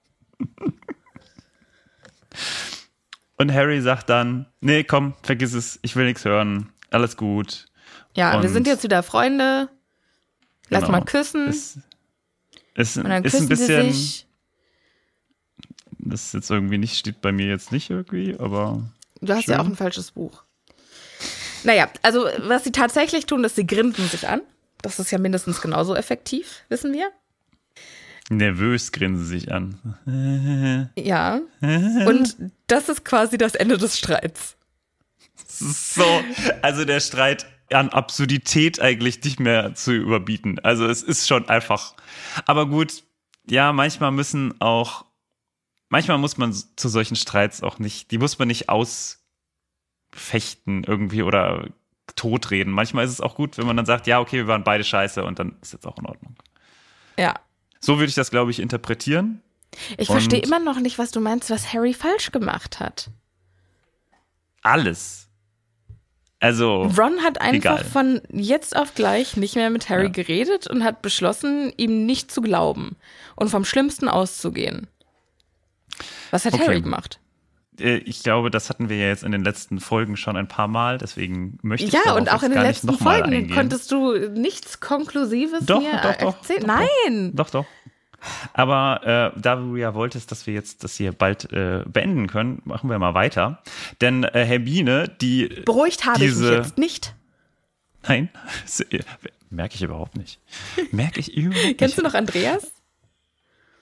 Und Harry sagt dann, nee, komm, vergiss es, ich will nichts hören, alles gut. Ja, wir Und- sind jetzt wieder Freunde. Lass Genau. mal küssen. Ist, ist, und dann ist küssen ein bisschen, sie sich. das ist jetzt irgendwie nicht, steht bei mir jetzt nicht irgendwie, aber Du hast ja schön. auch ein falsches Buch. Naja, also was sie tatsächlich tun, ist, sie grinsen sich an. Das ist ja mindestens genauso effektiv, wissen wir. nervös grinsen sich an. Ja. Und das ist quasi das Ende des Streits. So, also der Streit an Absurdität eigentlich nicht mehr zu überbieten. Also es ist schon einfach. Aber gut, ja, manchmal müssen auch, manchmal muss man zu solchen Streits auch nicht, die muss man nicht ausfechten irgendwie oder totreden. Manchmal ist es auch gut, wenn man dann sagt, ja, okay, wir waren beide scheiße und dann ist jetzt auch in Ordnung. Ja. So würde ich das, glaube ich, interpretieren. Ich verstehe Und- immer noch nicht, was du meinst, was Harry falsch gemacht hat. Alles. Also, Ron hat einfach egal. von jetzt auf gleich nicht mehr mit Harry Ja. geredet und hat beschlossen, ihm nicht zu glauben und vom Schlimmsten auszugehen. Was hat Okay. Harry gemacht? äh, ich glaube, das hatten wir ja jetzt in den letzten Folgen schon ein paar Mal, deswegen möchte ich Ja, darauf und auch jetzt in den gar letzten nicht nochmal Folgen eingehen. konntest du nichts Konklusives Doch, mir doch, doch, erzählen. doch, doch. Nein! Doch, doch. Aber äh, da du ja wolltest, dass wir jetzt das hier bald äh, beenden können, machen wir mal weiter. Denn äh, Hermine, die Beruhigt habe ich mich diese, jetzt nicht. Nein, merke ich überhaupt nicht. Merke ich überhaupt nicht. Kennst du noch Andreas?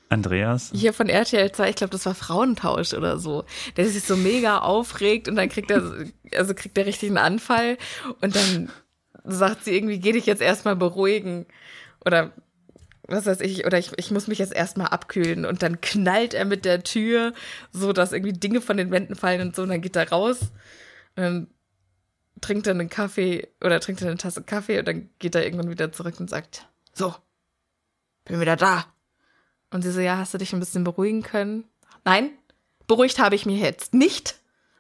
Andreas? Hier von R T L zwei, ich glaube, das war Frauentausch oder so. Der sich so mega aufregt und dann kriegt er, also kriegt er richtig einen Anfall und dann sagt sie irgendwie, geh dich jetzt erstmal beruhigen. Oder was weiß ich, oder ich, ich muss mich jetzt erstmal abkühlen. Und dann knallt er mit der Tür, so dass irgendwie Dinge von den Wänden fallen und so. Und dann geht er raus und dann trinkt er einen Kaffee oder trinkt er eine Tasse Kaffee und dann geht er irgendwann wieder zurück und sagt, so, bin wieder da. Und sie so, ja, hast du dich ein bisschen beruhigen können? Nein, beruhigt habe ich mich jetzt nicht.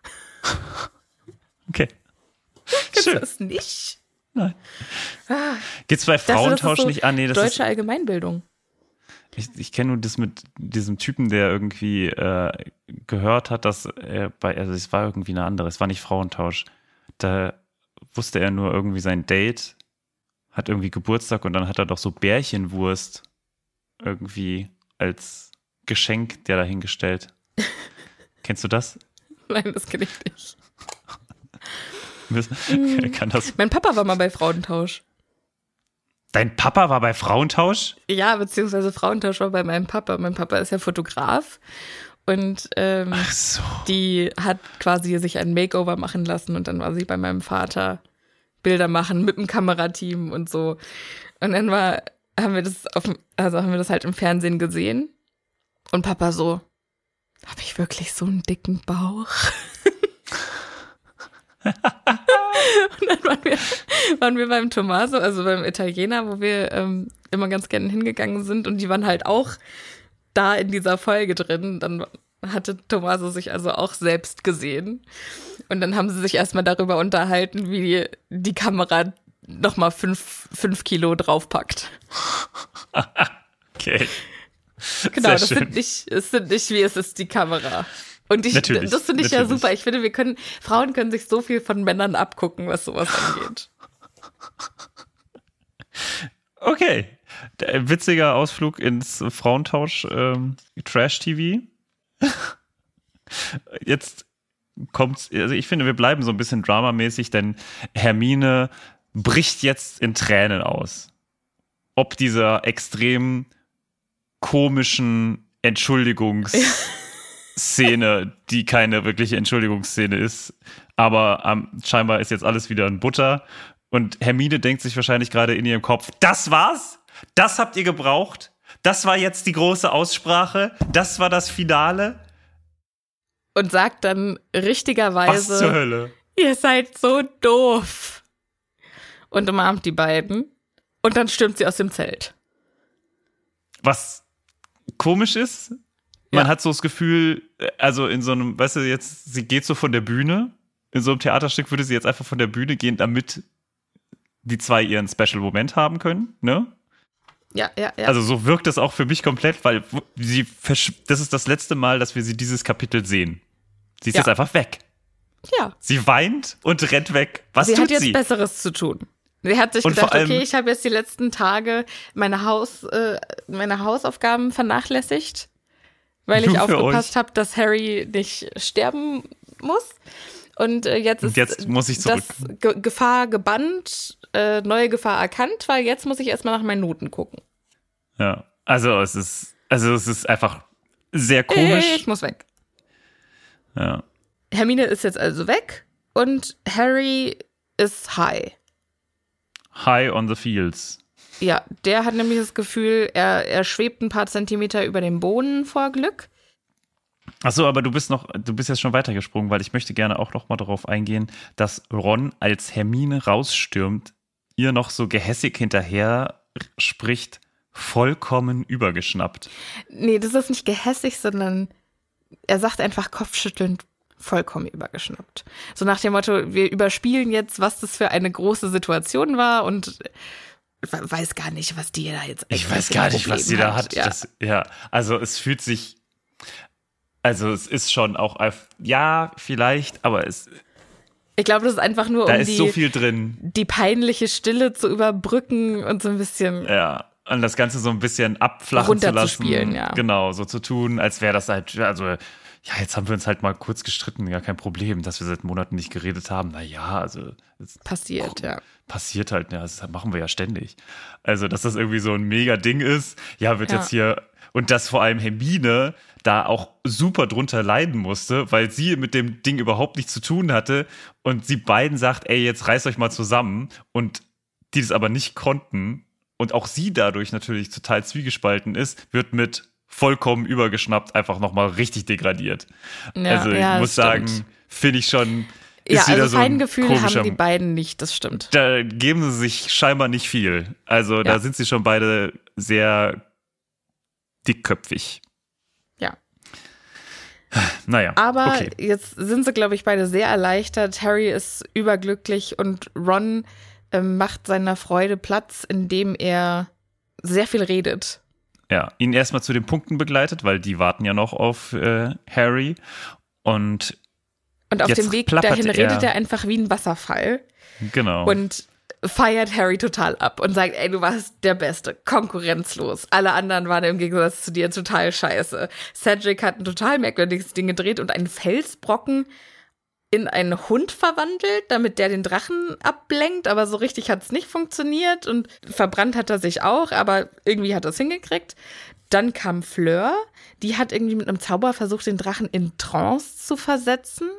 Okay. Kennst Schön. du das nicht? Nein. Ah, Gibt's bei ich dachte, das Frauentausch ist so nicht? Ah, nee, das deutsche ist. Allgemeinbildung. Ich, ich kenne nur das mit diesem Typen, der irgendwie äh, gehört hat, dass er bei, also es war irgendwie eine andere, es war nicht Frauentausch. Da wusste er nur irgendwie sein Date, hat irgendwie Geburtstag und dann hat er doch so Bärchenwurst irgendwie als Geschenk der dahingestellt. Kennst du das? Nein, das kenne ich nicht. Okay, kann das? Mein Papa war mal bei Frauentausch. Dein Papa war bei Frauentausch? Ja, beziehungsweise Frauentausch war bei meinem Papa. Mein Papa ist ja Fotograf und ähm, Ach so. die hat quasi sich ein Makeover machen lassen und dann war sie bei meinem Vater Bilder machen mit dem Kamerateam und so. Und dann war, haben wir das auf, also haben wir das halt im Fernsehen gesehen und Papa so, habe ich wirklich so einen dicken Bauch? Und dann waren wir, waren wir beim Tommaso, also beim Italiener, wo wir ähm, immer ganz gerne hingegangen sind und die waren halt auch da in dieser Folge drin. Dann hatte Tommaso sich also auch selbst gesehen und dann haben sie sich erstmal darüber unterhalten, wie die, die Kamera nochmal fünf, fünf Kilo draufpackt. Okay. Genau, Sehr das schön. sind nicht, es sind nicht wie es ist die Kamera. Und ich, Natürlich, das finde ich ja natürlich. super. Ich finde, wir können, Frauen können sich so viel von Männern abgucken, was sowas angeht. Okay. Der, witziger Ausflug ins Frauentausch ähm, Trash-T V. Jetzt kommt's, also ich finde, wir bleiben so ein bisschen dramamäßig, denn Hermine bricht jetzt in Tränen aus. Ob dieser extrem komischen Entschuldigungsszene, die keine wirkliche Entschuldigungsszene ist, aber ähm, scheinbar ist jetzt alles wieder in Butter und Hermine denkt sich wahrscheinlich gerade in ihrem Kopf, das war's? Das habt ihr gebraucht? Das war jetzt die große Aussprache? Das war das Finale? Und sagt dann Was richtigerweise, zur Hölle? ihr seid so doof. Und umarmt die beiden. Und dann stürmt sie aus dem Zelt. Was komisch ist, man Ja. hat so das Gefühl, also in so einem, weißt du, jetzt, sie geht so von der Bühne, in so einem Theaterstück würde sie jetzt einfach von der Bühne gehen, damit die zwei ihren Special-Moment haben können, ne? Ja, ja, ja. Also so wirkt das auch für mich komplett, weil sie, versch- das ist das letzte Mal, dass wir sie dieses Kapitel sehen. Sie ist Ja. jetzt einfach weg. ja. Sie weint und rennt weg. Was sie tut hat jetzt sie? Besseres zu tun. Sie hat sich Und gedacht, vor allem- okay, ich habe jetzt die letzten Tage meine, Haus, äh, meine Hausaufgaben vernachlässigt, weil ich Nur für aufgepasst euch. habe, dass Harry nicht sterben muss. Und äh, jetzt Und ist jetzt muss ich zurück. das Ge- Gefahr gebannt, äh, neue Gefahr erkannt, weil jetzt muss ich erstmal nach meinen Noten gucken. Ja, also es ist, also es ist einfach sehr komisch. Ich muss weg. Ja. Hermine ist jetzt also weg und Harry ist high. High on the fields. Ja, der hat nämlich das Gefühl, er, er schwebt ein paar Zentimeter über dem Boden vor Glück. Achso, aber du bist noch, du bist jetzt schon weitergesprungen, weil ich möchte gerne auch noch mal darauf eingehen, dass Ron, als Hermine rausstürmt, ihr noch so gehässig hinterher spricht, vollkommen übergeschnappt. Nee, das ist nicht gehässig, sondern er sagt einfach kopfschüttelnd, vollkommen übergeschnappt. So nach dem Motto, wir überspielen jetzt, was das für eine große Situation war und weiß gar nicht, was die da jetzt Ich eigentlich weiß für gar ein nicht, was sie Problem da hat. Ja. Das, ja, also es fühlt sich, also es ist schon auch, auf- ja, vielleicht, aber es, Ich glaube, das ist einfach nur, da um ist die, so viel drin. die peinliche Stille zu überbrücken und so ein bisschen Ja, und das Ganze so ein bisschen abflachen zu lassen. Runterzuspielen, ja. Genau, so zu tun, als wäre das halt, also, ja, jetzt haben wir uns halt mal kurz gestritten, gar kein Problem, dass wir seit Monaten nicht geredet haben. Naja, also, es passiert, ja. passiert halt, ja, das machen wir ja ständig. Also, dass das irgendwie so ein mega Ding ist, ja, wird Ja. jetzt hier Und dass vor allem Hermine da auch super drunter leiden musste, weil sie mit dem Ding überhaupt nichts zu tun hatte und sie beiden sagt, ey, jetzt reißt euch mal zusammen und die das aber nicht konnten und auch sie dadurch natürlich total zwiegespalten ist, wird mit vollkommen übergeschnappt einfach nochmal richtig degradiert. Ja, also ich ja, muss sagen, finde ich schon, ist ja, wieder also so ein Feingefühl komischer, haben die beiden nicht, das stimmt. Da geben sie sich scheinbar nicht viel. Also da Ja. sind sie schon beide sehr dickköpfig. Ja. Naja, Aber okay. jetzt sind sie, glaube ich, beide sehr erleichtert. Harry ist überglücklich und Ron ähm, macht seiner Freude Platz, indem er sehr viel redet. Ja, ihn erstmal zu den Punkten begleitet, weil die warten ja noch auf äh, Harry. Und Und auf jetzt dem Weg plappert dahin er- redet er einfach wie ein Wasserfall genau. und feiert Harry total ab und sagt, ey, du warst der Beste, konkurrenzlos. Alle anderen waren im Gegensatz zu dir total scheiße. Cedric hat ein total merkwürdiges Ding gedreht und einen Felsbrocken in einen Hund verwandelt, damit der den Drachen ablenkt, aber so richtig hat es nicht funktioniert und verbrannt hat er sich auch, aber irgendwie hat er es hingekriegt. Dann kam Fleur, die hat irgendwie mit einem Zauber versucht, den Drachen in Trance zu versetzen.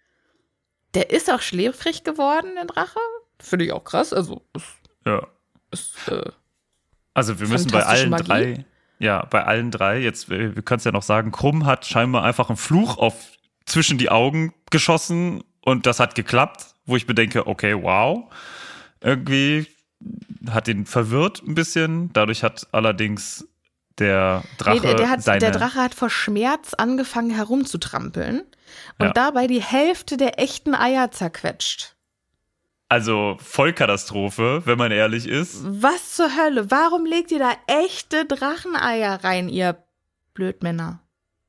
Der ist auch schläfrig geworden, der Drache. Finde ich auch krass, also ist, ja. ist äh, Also wir müssen bei fantastische allen Magie. drei, ja, bei allen drei, jetzt, wir wir können es ja noch sagen, Krumm hat scheinbar einfach einen Fluch auf zwischen die Augen geschossen und das hat geklappt, wo ich mir denke, okay, wow. Irgendwie hat ihn verwirrt ein bisschen. Dadurch hat allerdings der Drache nee, der, der, hat, seine... der Drache hat vor Schmerz angefangen herumzutrampeln und Ja. dabei die Hälfte der echten Eier zerquetscht. Also Vollkatastrophe, wenn man ehrlich ist. Was zur Hölle? Warum legt ihr da echte Dracheneier rein, ihr Blödmänner?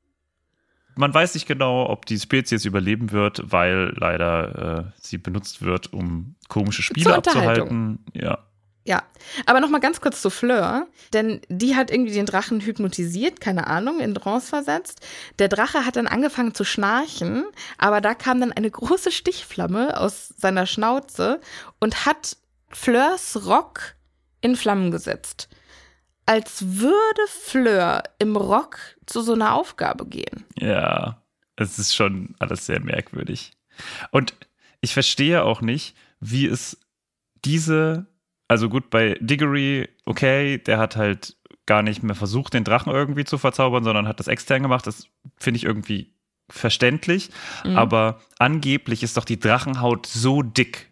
Man weiß nicht genau, ob die Spezies überleben wird, weil leider äh, sie benutzt wird, um komische Spiele Zur abzuhalten. Ja. Ja, aber noch mal ganz kurz zu Fleur, denn die hat irgendwie den Drachen hypnotisiert, keine Ahnung, in Trance versetzt. Der Drache hat dann angefangen zu schnarchen, aber da kam dann eine große Stichflamme aus seiner Schnauze und hat Fleurs Rock in Flammen gesetzt. Als würde Fleur im Rock zu so einer Aufgabe gehen. Ja, es ist schon alles sehr merkwürdig. Und ich verstehe auch nicht, wie es diese, also gut, bei Diggory, okay, der hat halt gar nicht mehr versucht, den Drachen irgendwie zu verzaubern, sondern hat das extern gemacht. Das finde ich irgendwie verständlich. Mhm. Aber angeblich ist doch die Drachenhaut so dick.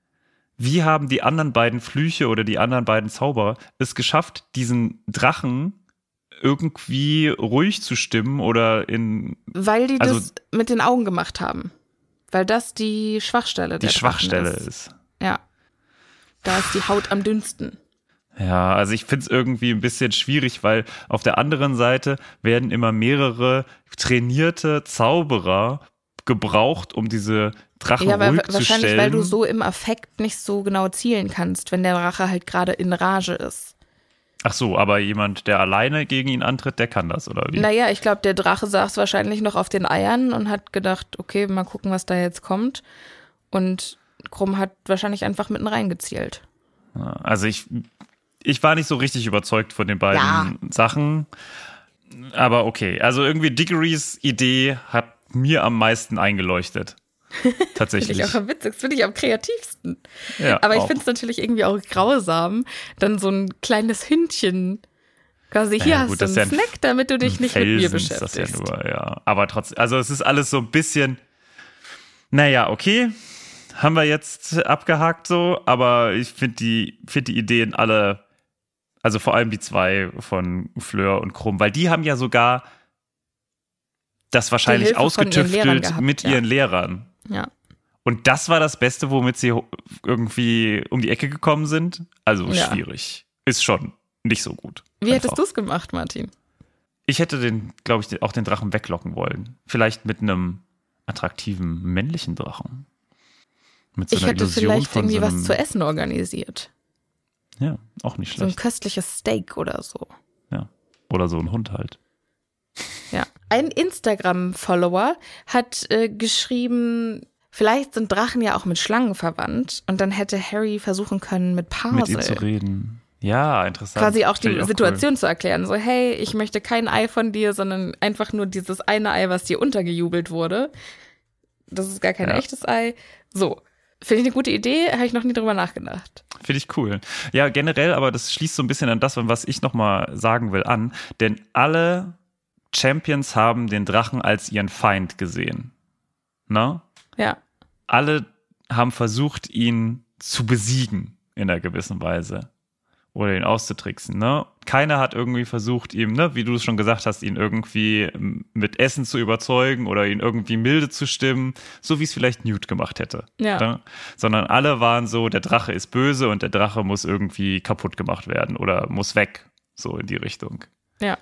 Wie haben die anderen beiden Flüche oder die anderen beiden Zauberer es geschafft, diesen Drachen irgendwie ruhig zu stimmen oder in Weil die Also- das mit den Augen gemacht haben. Weil das die Schwachstelle die der Drachen Schwachstelle ist. ist. Ja. Da ist die Haut am dünnsten. Ja, also ich finde es irgendwie ein bisschen schwierig, weil auf der anderen Seite werden immer mehrere trainierte Zauberer gebraucht, um diese Drachen Ja, weil ruhig wahrscheinlich, zu stellen. weil du so im Affekt nicht so genau zielen kannst, wenn der Drache halt gerade in Rage ist. Ach so, aber jemand, der alleine gegen ihn antritt, der kann das, oder wie? Naja, ich glaube, der Drache saß wahrscheinlich noch auf den Eiern und hat gedacht, okay, mal gucken, was da jetzt kommt. Und Krumm hat wahrscheinlich einfach mitten reingezielt. Also ich, ich war nicht so richtig überzeugt von den beiden Ja. Sachen. Aber okay, also irgendwie Diggorys Idee hat mir am meisten eingeleuchtet. Finde Tatsächlich. ich auch am witzigsten, finde ich am kreativsten. Ja, Aber ich auch. finde es natürlich irgendwie auch grausam, dann so ein kleines Hündchen. Quasi, hier Ja, hast gut, du das einen ist ja ein Snack, damit du dich nicht mit mir Felsen ist das ja beschäftigst. nur, ja. Aber trotzdem, also es ist alles so ein bisschen, naja, okay, haben wir jetzt abgehakt so, aber ich finde die, find die Ideen alle, also vor allem die zwei von Fleur und Krumm, weil die haben ja sogar das wahrscheinlich Hilfe von ihren Lehrern ausgetüftelt gehabt, mit ja. ihren Lehrern. Ja. Und das war das Beste, womit sie irgendwie um die Ecke gekommen sind. Also Ja. schwierig. Ist schon nicht so gut. Wie Einfach. hättest du es gemacht, Martin? Ich hätte den, glaube ich, auch den Drachen weglocken wollen. Vielleicht mit einem attraktiven männlichen Drachen. Mit so Ich einer hätte Illusion vielleicht von irgendwie so einem, was zu essen organisiert. Ja, auch nicht So ein schlecht. köstliches Steak oder so. Ja. Oder so ein Hund halt. Ja. Ein Instagram-Follower hat äh, geschrieben, vielleicht sind Drachen ja auch mit Schlangen verwandt und dann hätte Harry versuchen können, mit Mit ihm zu Parsel. reden. Ja, interessant. Quasi auch die Finde ich auch Situation cool. zu erklären. So, hey, ich möchte kein Ei von dir, sondern einfach nur dieses eine Ei, was dir untergejubelt wurde. Das ist gar kein Ja. echtes Ei. So. Finde ich eine gute Idee, habe ich noch nie drüber nachgedacht. Finde ich cool. Ja, generell, aber das schließt so ein bisschen an das, was ich nochmal sagen will, an. Denn alle Champions haben den Drachen als ihren Feind gesehen. Ne? Ja. Alle haben versucht, ihn zu besiegen in einer gewissen Weise. Oder ihn auszutricksen, ne? Keiner hat irgendwie versucht, ihm, ne, wie du es schon gesagt hast, ihn irgendwie mit Essen zu überzeugen oder ihn irgendwie milde zu stimmen, so wie es vielleicht Newt gemacht hätte. Ja. Ne? Sondern alle waren so, der Drache ist böse und der Drache muss irgendwie kaputt gemacht werden oder muss weg, so in die Richtung. Ja.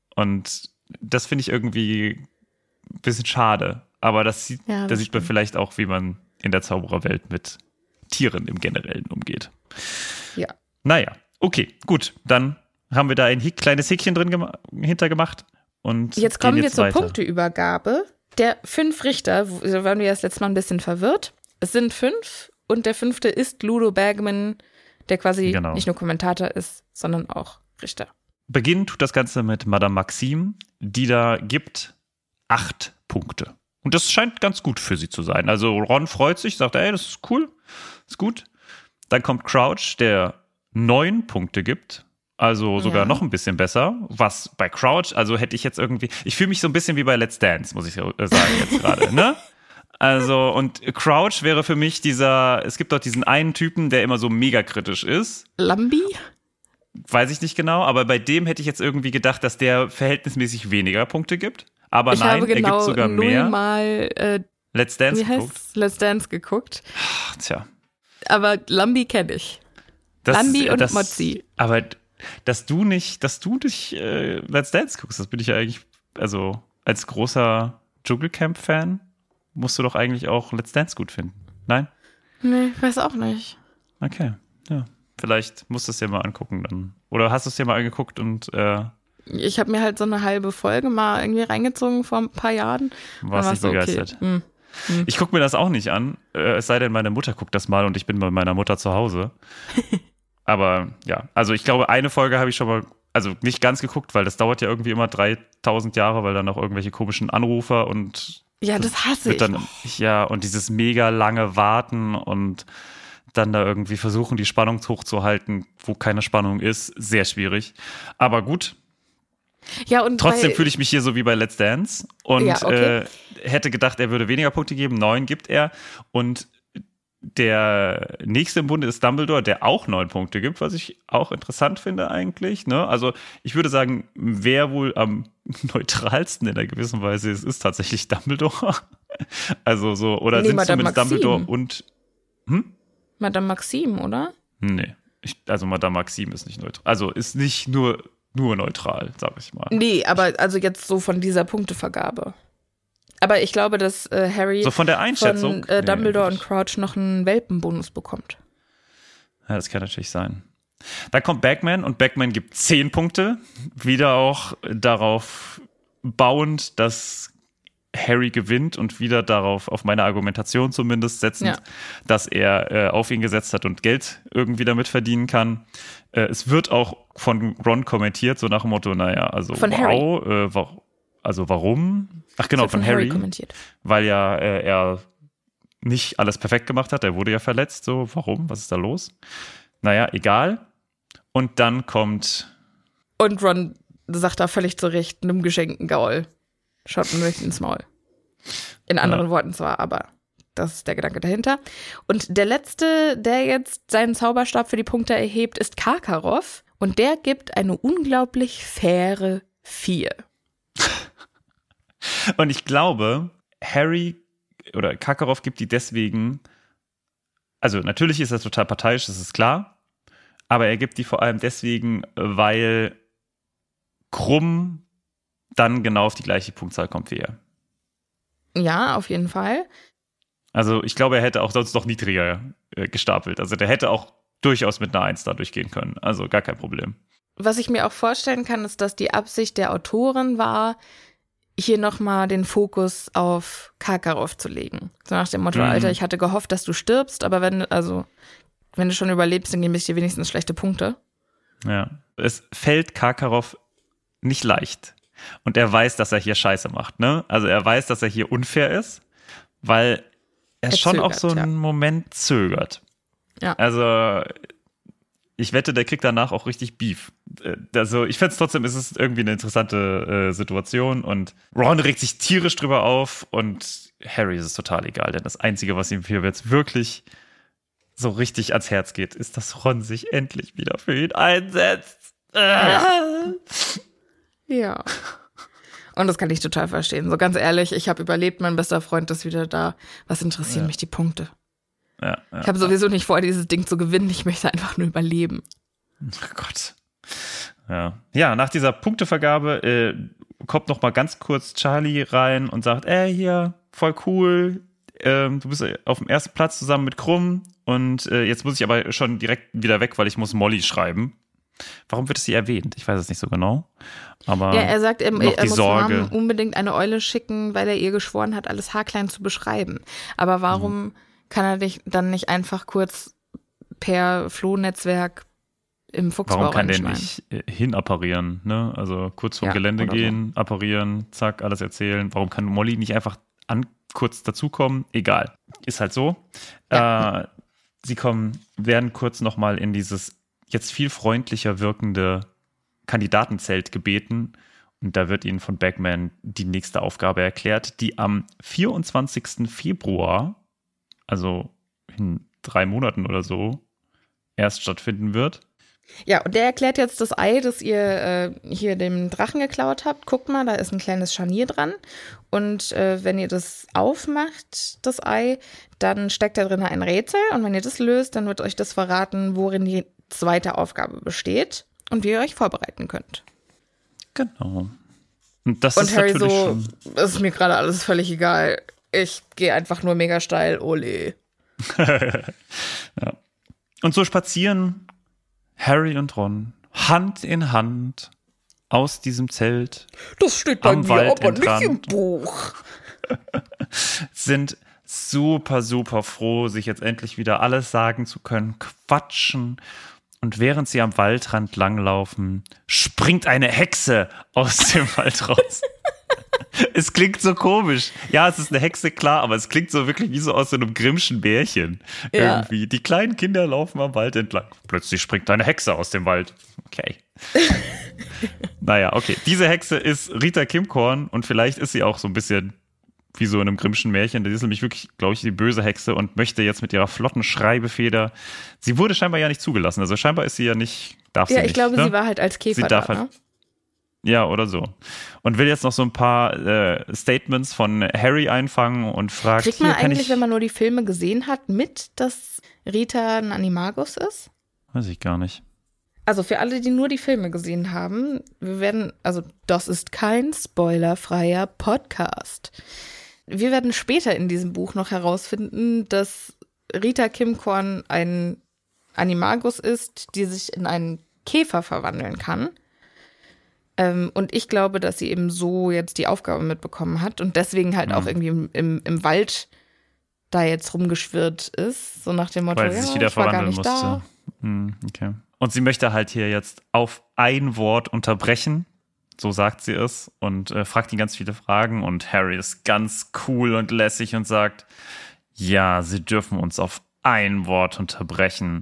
Und das finde ich irgendwie ein bisschen schade. Aber das sieht, Ja, da das sieht man stimmt. vielleicht auch, wie man in der Zaubererwelt mit Tieren im Generellen umgeht. Ja. Naja, okay, gut. Dann haben wir da ein Hick, kleines Häkchen drin gema- hintergemacht. Und Jetzt gehen kommen wir jetzt zur weiter. Punkteübergabe. Der fünf Richter, wo- da waren wir das letzte Mal ein bisschen verwirrt. Es sind fünf und der fünfte ist Ludo Bergman, der quasi Genau. nicht nur Kommentator ist, sondern auch Richter. Beginnen tut das Ganze mit Madame Maxime, die da gibt acht Punkte. Und das scheint ganz gut für sie zu sein. Also Ron freut sich, sagt, ey, das ist cool, ist gut. Dann kommt Crouch, der neun Punkte gibt. Also sogar Ja. noch ein bisschen besser. Was bei Crouch, also hätte ich jetzt irgendwie, ich fühle mich so ein bisschen wie bei Let's Dance, muss ich äh, sagen jetzt gerade, ne? Also, und Crouch wäre für mich dieser, es gibt doch diesen einen Typen, der immer so mega kritisch ist. Lambi? Weiß ich nicht genau, aber bei dem hätte ich jetzt irgendwie gedacht, dass der verhältnismäßig weniger Punkte gibt. Aber Ich nein, habe er gibt genau sogar mehr. nullmal, äh, Let's Dance wie geguckt. heißt Let's Dance geguckt. Ach, tja. Aber Lambi kenne ich. Das, Lambi und das, Mozzi. Aber dass du nicht, dass du dich äh, Let's Dance guckst, das bin ich ja eigentlich, also als großer Dschungelcamp-Fan musst du doch eigentlich auch Let's Dance gut finden. Nein? Nee, ich weiß auch nicht. Okay, ja. Vielleicht musst du es dir mal angucken dann. Oder hast du es dir mal angeguckt und äh, Ich habe mir halt so eine halbe Folge mal irgendwie reingezogen vor ein paar Jahren. warst Dann nicht war's so, begeistert? Okay. Hm. Ich gucke mir das auch nicht an, äh, es sei denn, meine Mutter guckt das mal und ich bin bei meiner Mutter zu Hause. Aber ja, also ich glaube, eine Folge habe ich schon mal, also nicht ganz geguckt, weil das dauert ja irgendwie immer dreitausend Jahre, weil dann noch irgendwelche komischen Anrufer und Ja, das hasse ich. wird dann, ja, und dieses mega lange Warten und dann da irgendwie versuchen, die Spannung hochzuhalten, wo keine Spannung ist, sehr schwierig. Aber gut, Ja, und trotzdem weil- fühle ich mich hier so wie bei Let's Dance und Ja, okay. äh, hätte gedacht, er würde weniger Punkte geben. Neun gibt er. Und der nächste im Bunde ist Dumbledore, der auch neun Punkte gibt, was ich auch interessant finde eigentlich. Ne? Also ich würde sagen, wer wohl am neutralsten in einer gewissen Weise ist, ist tatsächlich Dumbledore. Also so, oder Nee, sind Madame zumindest Maxime. Dumbledore und Madame Maxime, oder? nee, ich, also Madame Maxime ist nicht neutral. Also ist nicht nur, nur neutral, sag ich mal. Nee, aber also jetzt so von dieser Punktevergabe. Aber ich glaube, dass äh, Harry So von der Einschätzung. von äh, Nee, Dumbledore nicht. und Crouch noch einen Welpenbonus bekommt. Ja, das kann natürlich sein. Dann kommt Bagman und Bagman gibt zehn Punkte. Wieder auch darauf bauend, dass Harry gewinnt und wieder darauf, auf meine Argumentation zumindest setzend, Ja. dass er äh, auf ihn gesetzt hat und Geld irgendwie damit verdienen kann. Äh, es wird auch von Ron kommentiert, so nach dem Motto, naja, also Von wow, äh, wa- also warum? Ach genau, Das wird von Harry, kommentiert. weil ja äh, er nicht alles perfekt gemacht hat, er wurde ja verletzt, so warum, was ist da los? Naja, egal. Und dann kommt, Und Ron sagt da völlig zu Recht, einem geschenkten Gaul. Schaut mir nicht ins Maul. In anderen Ja. Worten zwar, aber das ist der Gedanke dahinter. Und der letzte, der jetzt seinen Zauberstab für die Punkte erhebt, ist Karkaroff. Und der gibt eine unglaublich faire vier. und ich glaube, Harry oder Karkaroff gibt die deswegen, also natürlich ist er total parteiisch, das ist klar, aber er gibt die vor allem deswegen, weil Krumm dann genau auf die gleiche Punktzahl kommt wie er. Ja, auf jeden Fall. Also ich glaube, er hätte auch sonst noch niedriger äh, gestapelt. Also der hätte auch durchaus mit einer Eins da durchgehen können. Also gar kein Problem. Was ich mir auch vorstellen kann, ist, dass die Absicht der Autorin war, hier nochmal den Fokus auf Karkaroff zu legen. So nach dem Motto, Mhm. Alter, ich hatte gehofft, dass du stirbst, aber wenn, also, wenn du schon überlebst, dann gebe ich dir wenigstens schlechte Punkte. Ja. Es fällt Karkaroff nicht leicht. Und er weiß, dass er hier Scheiße macht, ne? Also er weiß, dass er hier unfair ist, weil er, er schon zögert, auch so einen ja. Moment zögert. Ja. Also ich wette, der kriegt danach auch richtig Beef. Also ich fände es trotzdem, ist es irgendwie eine interessante äh, Situation und Ron regt sich tierisch drüber auf und Harry ist es total egal, denn das Einzige, was ihm hier jetzt wirklich so richtig ans Herz geht, ist, dass Ron sich endlich wieder für ihn einsetzt. Ja. ja. Und das kann ich total verstehen. So ganz ehrlich, ich habe überlebt, mein bester Freund ist wieder da. Was interessieren ja. mich die Punkte? Ja, ja, ich habe sowieso nicht vor, dieses Ding zu gewinnen. Ich möchte einfach nur überleben. Oh Gott. Ja, ja, nach dieser Punktevergabe äh, kommt noch mal ganz kurz Charlie rein und sagt, ey, hier, voll cool. Ähm, du bist auf dem ersten Platz zusammen mit Krumm. Und äh, jetzt muss ich aber schon direkt wieder weg, weil ich muss Molly schreiben. Warum wird es sie erwähnt? Ich weiß es nicht so genau. Aber ja, er sagt, er, noch er die muss Sorge. Mom unbedingt eine Eule schicken, weil er ihr geschworen hat, alles haarklein zu beschreiben. Aber warum mhm. kann er dich dann nicht einfach kurz per Floh-Netzwerk im Fuchsbau Warum kann der reinschneiden? nicht äh, hinapparieren? Ne? Also kurz vom Ja, Gelände gehen, so. apparieren, zack, alles erzählen. Warum kann Molly nicht einfach an, kurz dazukommen? Egal. Ist halt so. Ja. Äh, sie kommen, werden kurz nochmal in dieses jetzt viel freundlicher wirkende Kandidatenzelt gebeten. Und da wird ihnen von Bagman die nächste Aufgabe erklärt, die am vierundzwanzigsten Februar, also in drei Monaten oder so, erst stattfinden wird. Ja, und der erklärt jetzt das Ei, das ihr äh, hier dem Drachen geklaut habt. Guckt mal, da ist ein kleines Scharnier dran. Und äh, wenn ihr das aufmacht, das Ei, dann steckt da drin ein Rätsel. Und wenn ihr das löst, dann wird euch das verraten, worin die zweite Aufgabe besteht und wie ihr euch vorbereiten könnt. Genau. Und das und ist Harry natürlich so, schon das ist mir gerade alles völlig egal. Ich gehe einfach nur mega steil, ole. ja. Und so spazieren Harry und Ron Hand in Hand aus diesem Zelt. Das steht bei mir Wald aber entrannt. nicht im Buch. Sind super, super froh, sich jetzt endlich wieder alles sagen zu können, quatschen. Und während sie am Waldrand langlaufen, springt eine Hexe aus dem Wald raus. Es klingt so komisch. Ja, es ist eine Hexe, klar, aber es klingt so wirklich wie so aus so einem Grimmschen Märchen. Ja. Irgendwie. Die kleinen Kinder laufen am Wald entlang. Plötzlich springt eine Hexe aus dem Wald. Okay. Naja, okay. Diese Hexe ist Rita Kimkorn und vielleicht ist sie auch so ein bisschen wie so in einem Grimmschen Märchen. Das ist nämlich wirklich, glaube ich, die böse Hexe und möchte jetzt mit ihrer flotten Schreibefeder. Sie wurde scheinbar ja nicht zugelassen. Also scheinbar ist sie ja nicht, darf sie Ja, nicht. ich glaube, ne? sie war halt als Käfer sie darf da, halt, ne? Ja, oder so. Und will jetzt noch so ein paar äh, Statements von Harry einfangen und fragt, Kriegt man hier, kann eigentlich, ich, wenn man nur die Filme gesehen hat, mit, dass Rita ein Animagus ist? weiß ich gar nicht. Also für alle, die nur die Filme gesehen haben, wir werden, also das ist kein spoilerfreier Podcast. Wir werden später in diesem Buch noch herausfinden, dass Rita Kimkorn ein Animagus ist, die sich in einen Käfer verwandeln kann. Ähm, und ich glaube, dass sie eben so jetzt die Aufgabe mitbekommen hat und deswegen halt mhm. auch irgendwie im, im, im Wald da jetzt rumgeschwirrt ist. So nach dem Motto, Weil sie ja, sich wieder ich war gar verwandeln nicht musste. da. Hm, okay. Und sie möchte halt hier jetzt auf ein Wort unterbrechen. So sagt sie es und äh, fragt ihn ganz viele Fragen und Harry ist ganz cool und lässig und sagt, ja, sie dürfen uns auf ein Wort unterbrechen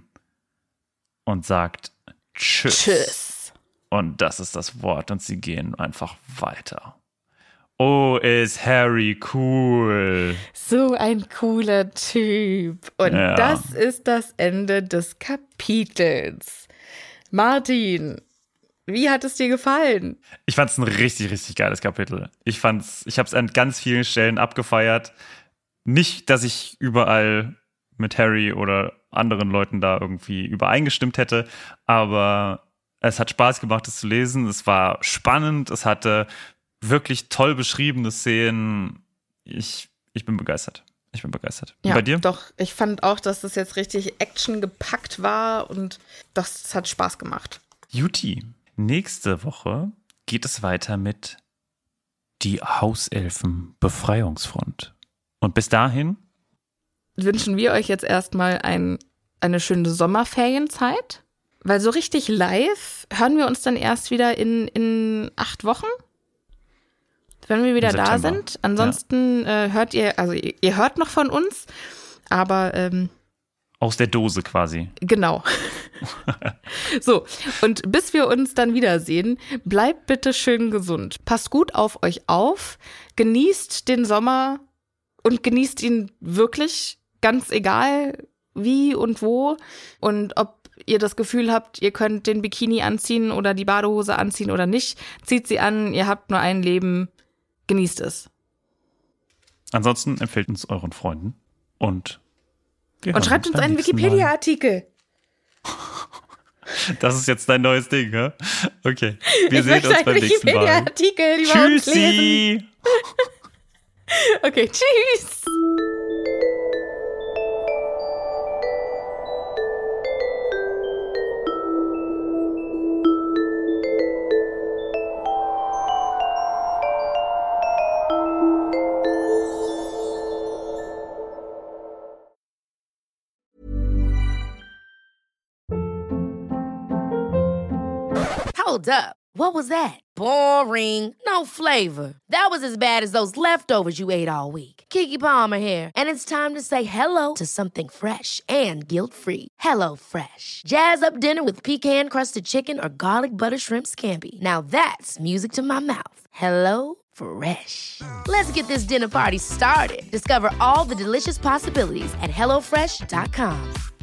und sagt Tschüss. Tschüss. Und das ist das Wort und sie gehen einfach weiter. Oh, ist Harry cool. So ein cooler Typ. Und Ja. das ist das Ende des Kapitels. Martin, wie hat es dir gefallen? Ich fand es ein richtig, richtig geiles Kapitel. Ich fand's, ich habe es an ganz vielen Stellen abgefeiert. Nicht, dass ich überall mit Harry oder anderen Leuten da irgendwie übereingestimmt hätte, aber es hat Spaß gemacht, es zu lesen. Es war spannend, es hatte wirklich toll beschriebene Szenen. Ich, ich bin begeistert. Ich bin begeistert. Und Ja, bei dir? doch. Ich fand auch, dass das jetzt richtig Action gepackt war und das, das hat Spaß gemacht. Juti. Nächste Woche geht es weiter mit Die Hauselfen-Befreiungsfront. Und bis dahin Wünschen wir euch jetzt erstmal ein, eine schöne Sommerferienzeit. Weil so richtig live hören wir uns dann erst wieder in, in acht Wochen, wenn wir wieder da sind. Ansonsten ja. äh, hört ihr, also ihr, ihr hört noch von uns, aber ähm, aus der Dose quasi. Genau. So, und bis wir uns dann wiedersehen, bleibt bitte schön gesund. Passt gut auf euch auf, genießt den Sommer und genießt ihn wirklich, ganz egal wie und wo. Und ob ihr das Gefühl habt, ihr könnt den Bikini anziehen oder die Badehose anziehen oder nicht, zieht sie an, ihr habt nur ein Leben, genießt es. Ansonsten empfehlt uns euren Freunden und Und schreibt uns einen Wikipedia-Artikel. Das ist jetzt dein neues Ding, ja? Okay. Wir ich sehen uns beim nächsten Mal. Tschüssi. Okay, tschüss. Hold up. What was that? Boring. No flavor. That was as bad as those leftovers you ate all week. Keke Palmer here, and it's time to say hello to something fresh and guilt-free. Hello Fresh. Jazz up dinner with pecan-crusted chicken or garlic butter shrimp scampi. Now that's music to my mouth. Hello Fresh. Let's get this dinner party started. Discover all the delicious possibilities at hello fresh dot com.